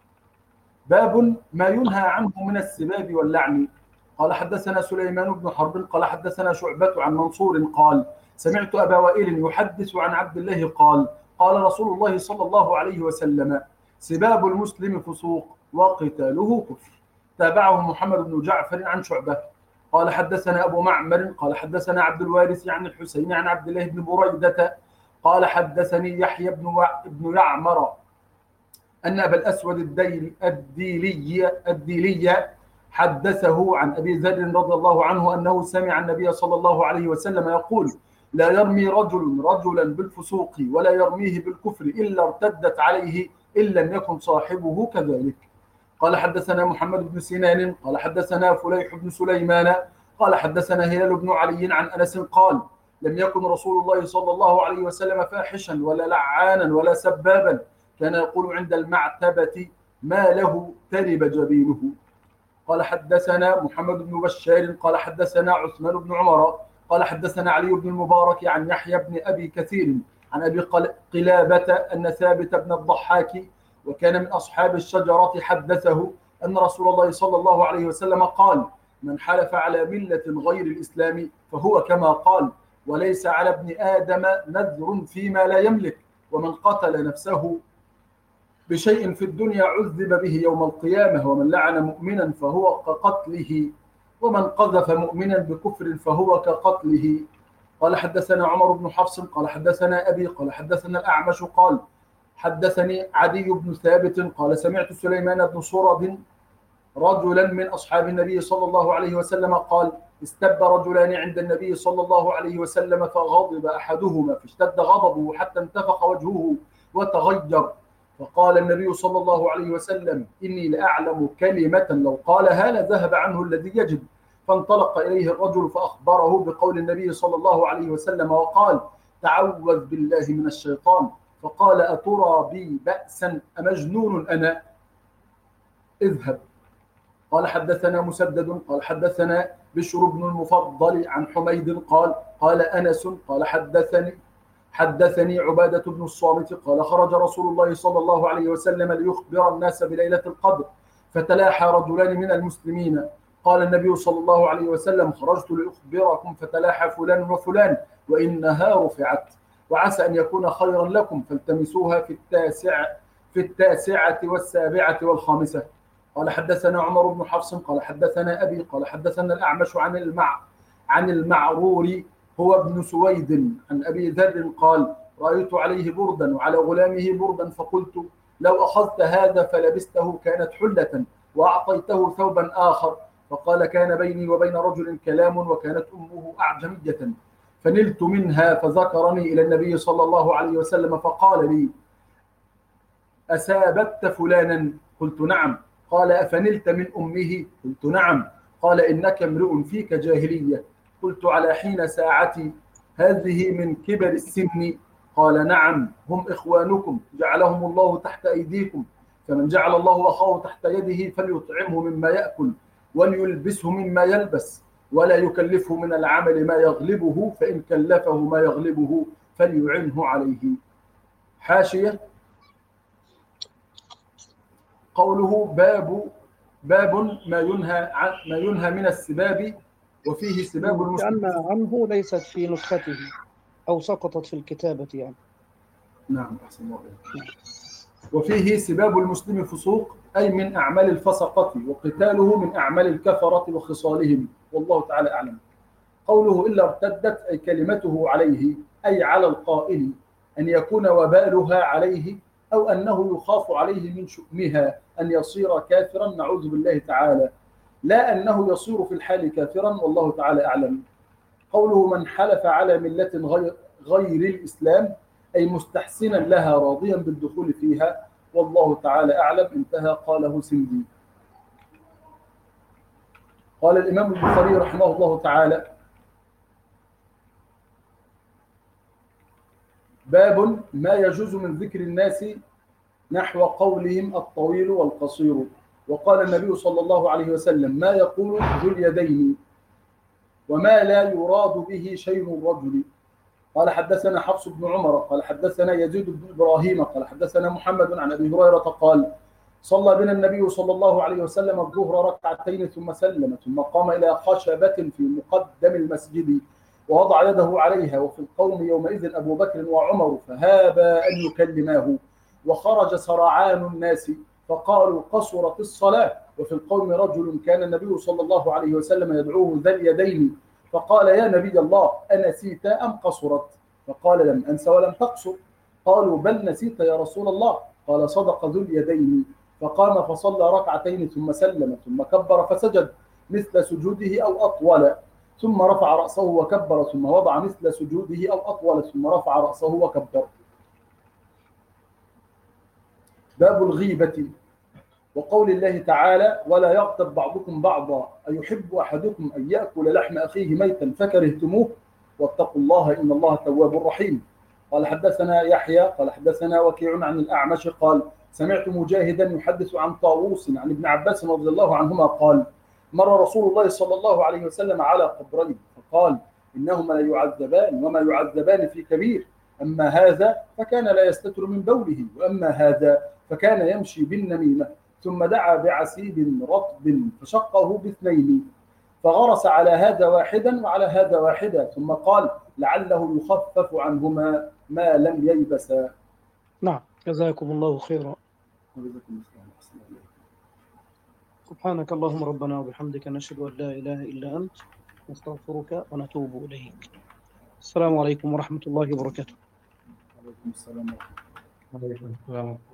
باب ما ينهى عنه من السباب واللعن. قال حدثنا سليمان بن حرب قال حدثنا شعبة عن منصور قال: سمعت أبا وائل يحدث عن عبد الله قال: قال رسول الله صلى الله عليه وسلم: سباب المسلم فسوق وقتاله كفر. تابعه محمد بن جعفر عن شعبة. قال حدثنا أبو معمر قال حدثنا عبد الوارث عن الحسين عن عبد الله بن بريدة قال حدثني يحيى بن يعمر أن أبا الأسود الديلي حدثه عن أبي ذر رضي الله عنه أنه سمع النبي صلى الله عليه وسلم يقول: لا يرمي رجل رجلا بالفسوق ولا يرميه بالكفر إلا ارتدت عليه إن لم يكن صاحبه كذلك. قال حدثنا محمد بن سنان قال حدثنا فليح بن سليمان قال حدثنا هلال بن علي عن أنس قال: لم يكن رسول الله صلى الله عليه وسلم فاحشا ولا لعانا ولا سبابا، كان يقول عند المعتبة: ما له ترب جبينه. قال حدثنا محمد بن بشار قال حدثنا عثمان بن عمر قال حدثنا علي بن المبارك عن يحيى بن أبي كثير عن أبي قلابة أن ثابت بن الضحاك وكان من أصحاب الشجرة حدثه أن رسول الله صلى الله عليه وسلم قال: من حلف على ملة غير الإسلام فهو كما قال، وليس على ابن آدم نذر فيما لا يملك، ومن قتل نفسه بشيء في الدنيا عذب به يوم القيامة، ومن لعن مؤمنا فهو كقتله، ومن قذف مؤمنا بكفر فهو كقتله. قال حدثنا عمر بن حفص قال حدثنا أبي قال حدثنا الأعمش قال حدثني عدي بن ثابت قال سمعت سليمان بن صرد رجلا من أصحاب النبي صلى الله عليه وسلم قال: استب رجلان عند النبي صلى الله عليه وسلم فغضب أحدهما فاشتد غضبه حتى انتفخ وجهه وتغير، فقال النبي صلى الله عليه وسلم: إني لأعلم كلمة لو قالها لذهب عنه الذي يجد. فانطلق إليه الرجل فأخبره بقول النبي صلى الله عليه وسلم وقال: تعوذ بالله من الشيطان. فقال: أترى بي بأسا أمجنون أنا؟ اذهب. قال حدثنا مسدد قال حدثنا بشر بن المفضل عن حميد قال أنس قال حدثني عبادة بن الصامت قال: خرج رسول الله صلى الله عليه وسلم ليخبر الناس بليلة القدر، فتلاحى رجلان من المسلمين. قال النبي صلى الله عليه وسلم: خرجت لأخبركم فتلاحى فلان وفلان وإنها رفعت، وعسى أن يكون خيرا لكم، فالتمسوها في التاسعة والسابعة والخامسة. قال حدثنا عمر بن حفص قال حدثنا أبي قال حدثنا الأعمش عن المعرور هو ابن سويد عن أبي ذر قال: رأيت عليه بردا وعلى غلامه بردا، فقلت: لو أخذت هذا فلبسته كانت حلة وأعطيته ثوبا آخر. فقال: كان بيني وبين رجل كلام وكانت أمه أعجمية، فنلت منها فذكرني إلى النبي صلى الله عليه وسلم فقال لي: أسابت فلانا؟ قلت: نعم. قال: أفنلت من أمه؟ قلت: نعم. قال: إنك امرؤ فيك جاهلية. قلت: على حين ساعتي هذه من كبر السن؟ قال: نعم، هم إخوانكم جعلهم الله تحت أيديكم، فمن جعل الله أخاه تحت يده فليطعمه مما يأكل وليلبسه مما يلبس، ولا يكلفه من العمل ما يغلبه، فإن كلفه ما يغلبه فليعنه عليه. حاشية. قوله باب ما ينهى من السباب، وفيه سباب المسلم. لأن عنه ليست في نسخته أو سقطت في الكتابة يعني. نعم، أحسن الله. وفيه سباب المسلم فسوق، أي من أعمال الفسقة، وقتاله من أعمال الكفرة وخصالهم، والله تعالى أعلم. قوله إلا ارتدت، أي كلمته عليه، أي على القائل، أن يكون وبالها عليه، أو أنه يخاف عليه من شؤمها أن يصير كافرا، نعوذ بالله تعالى، لا أنه يصير في الحال كافرا، والله تعالى أعلم. قوله من حلف على ملة غير الإسلام، أي مستحسنا لها راضيا بالدخول فيها، والله تعالى أعلم. انتهى. قاله سندي. قال الإمام البخاري رحمه الله تعالى: باب ما يجوز من ذكر الناس نحو قولهم الطويل والقصير. وقال النبي صلى الله عليه وسلم: ما يقول ذو اليدين، وما لا يراد به شيء الرجل. قال حدثنا حفص بن عمر قال حدثنا يزيد بن إبراهيم قال حدثنا محمد عن أبي هريرة قال: صلى بنا النبي صلى الله عليه وسلم الظهر ركعتين ثم سلم، ثم قام إلى خشبة في مقدم المسجد ووضع يده عليها، وفي القوم يومئذ أبو بكر وعمر، فهابا أن يكلماه، وخرج سرعان الناس فقالوا: قصرت الصلاة. وفي القوم رجل كان النبي صلى الله عليه وسلم يدعوه ذا اليدين، فقال: يا نبي الله، أنسيت أم قصرت؟ فقال: لم أنس ولم تقصر. قالوا: بل نسيت يا رسول الله. قال: صدق ذو اليدين. فقام فصلى ركعتين ثم سلم، ثم كبر فسجد مثل سجوده أو أطول، ثم رفع رأسه وكبر، ثم وضع مثل سجوده أو أطول، ثم رفع رأسه وكبر. باب الغيبة. وقول الله تعالى: ولا يغتب بعضكم بعضا أيحب أحدكم أن يأكل لحم أخيه ميتا فكرهتموه واتقوا الله إن الله تواب رحيم. قال حدثنا يحيى قال حدثنا وكيع عن الأعمش قال: سمعت مجاهدا يحدث عن طاووس عن ابن عباس رضي الله عنهما قال: مر رسول الله صلى الله عليه وسلم على قبرين، فقال: إنهما لا يعذبان، وما يعذبان في كبير، أما هذا فكان لا يستتر من بوله، وأما هذا فكان يمشي بالنميمة. ثم دعا بعسيب رطب فشقه باثنين، فغرس على هذا واحدا وعلى هذا واحدا، ثم قال لعله يخفف عنهما ما لم ييبسا. نعم، جزاكم الله خيرا. سبحانك اللهم ربنا وبحمدك، نشهد أن لا إله إلا أنت، نستغفرك ونتوب إليك. السلام عليكم ورحمة الله وبركاته. وعليكم السلام ورحمة الله. عليكم السلام.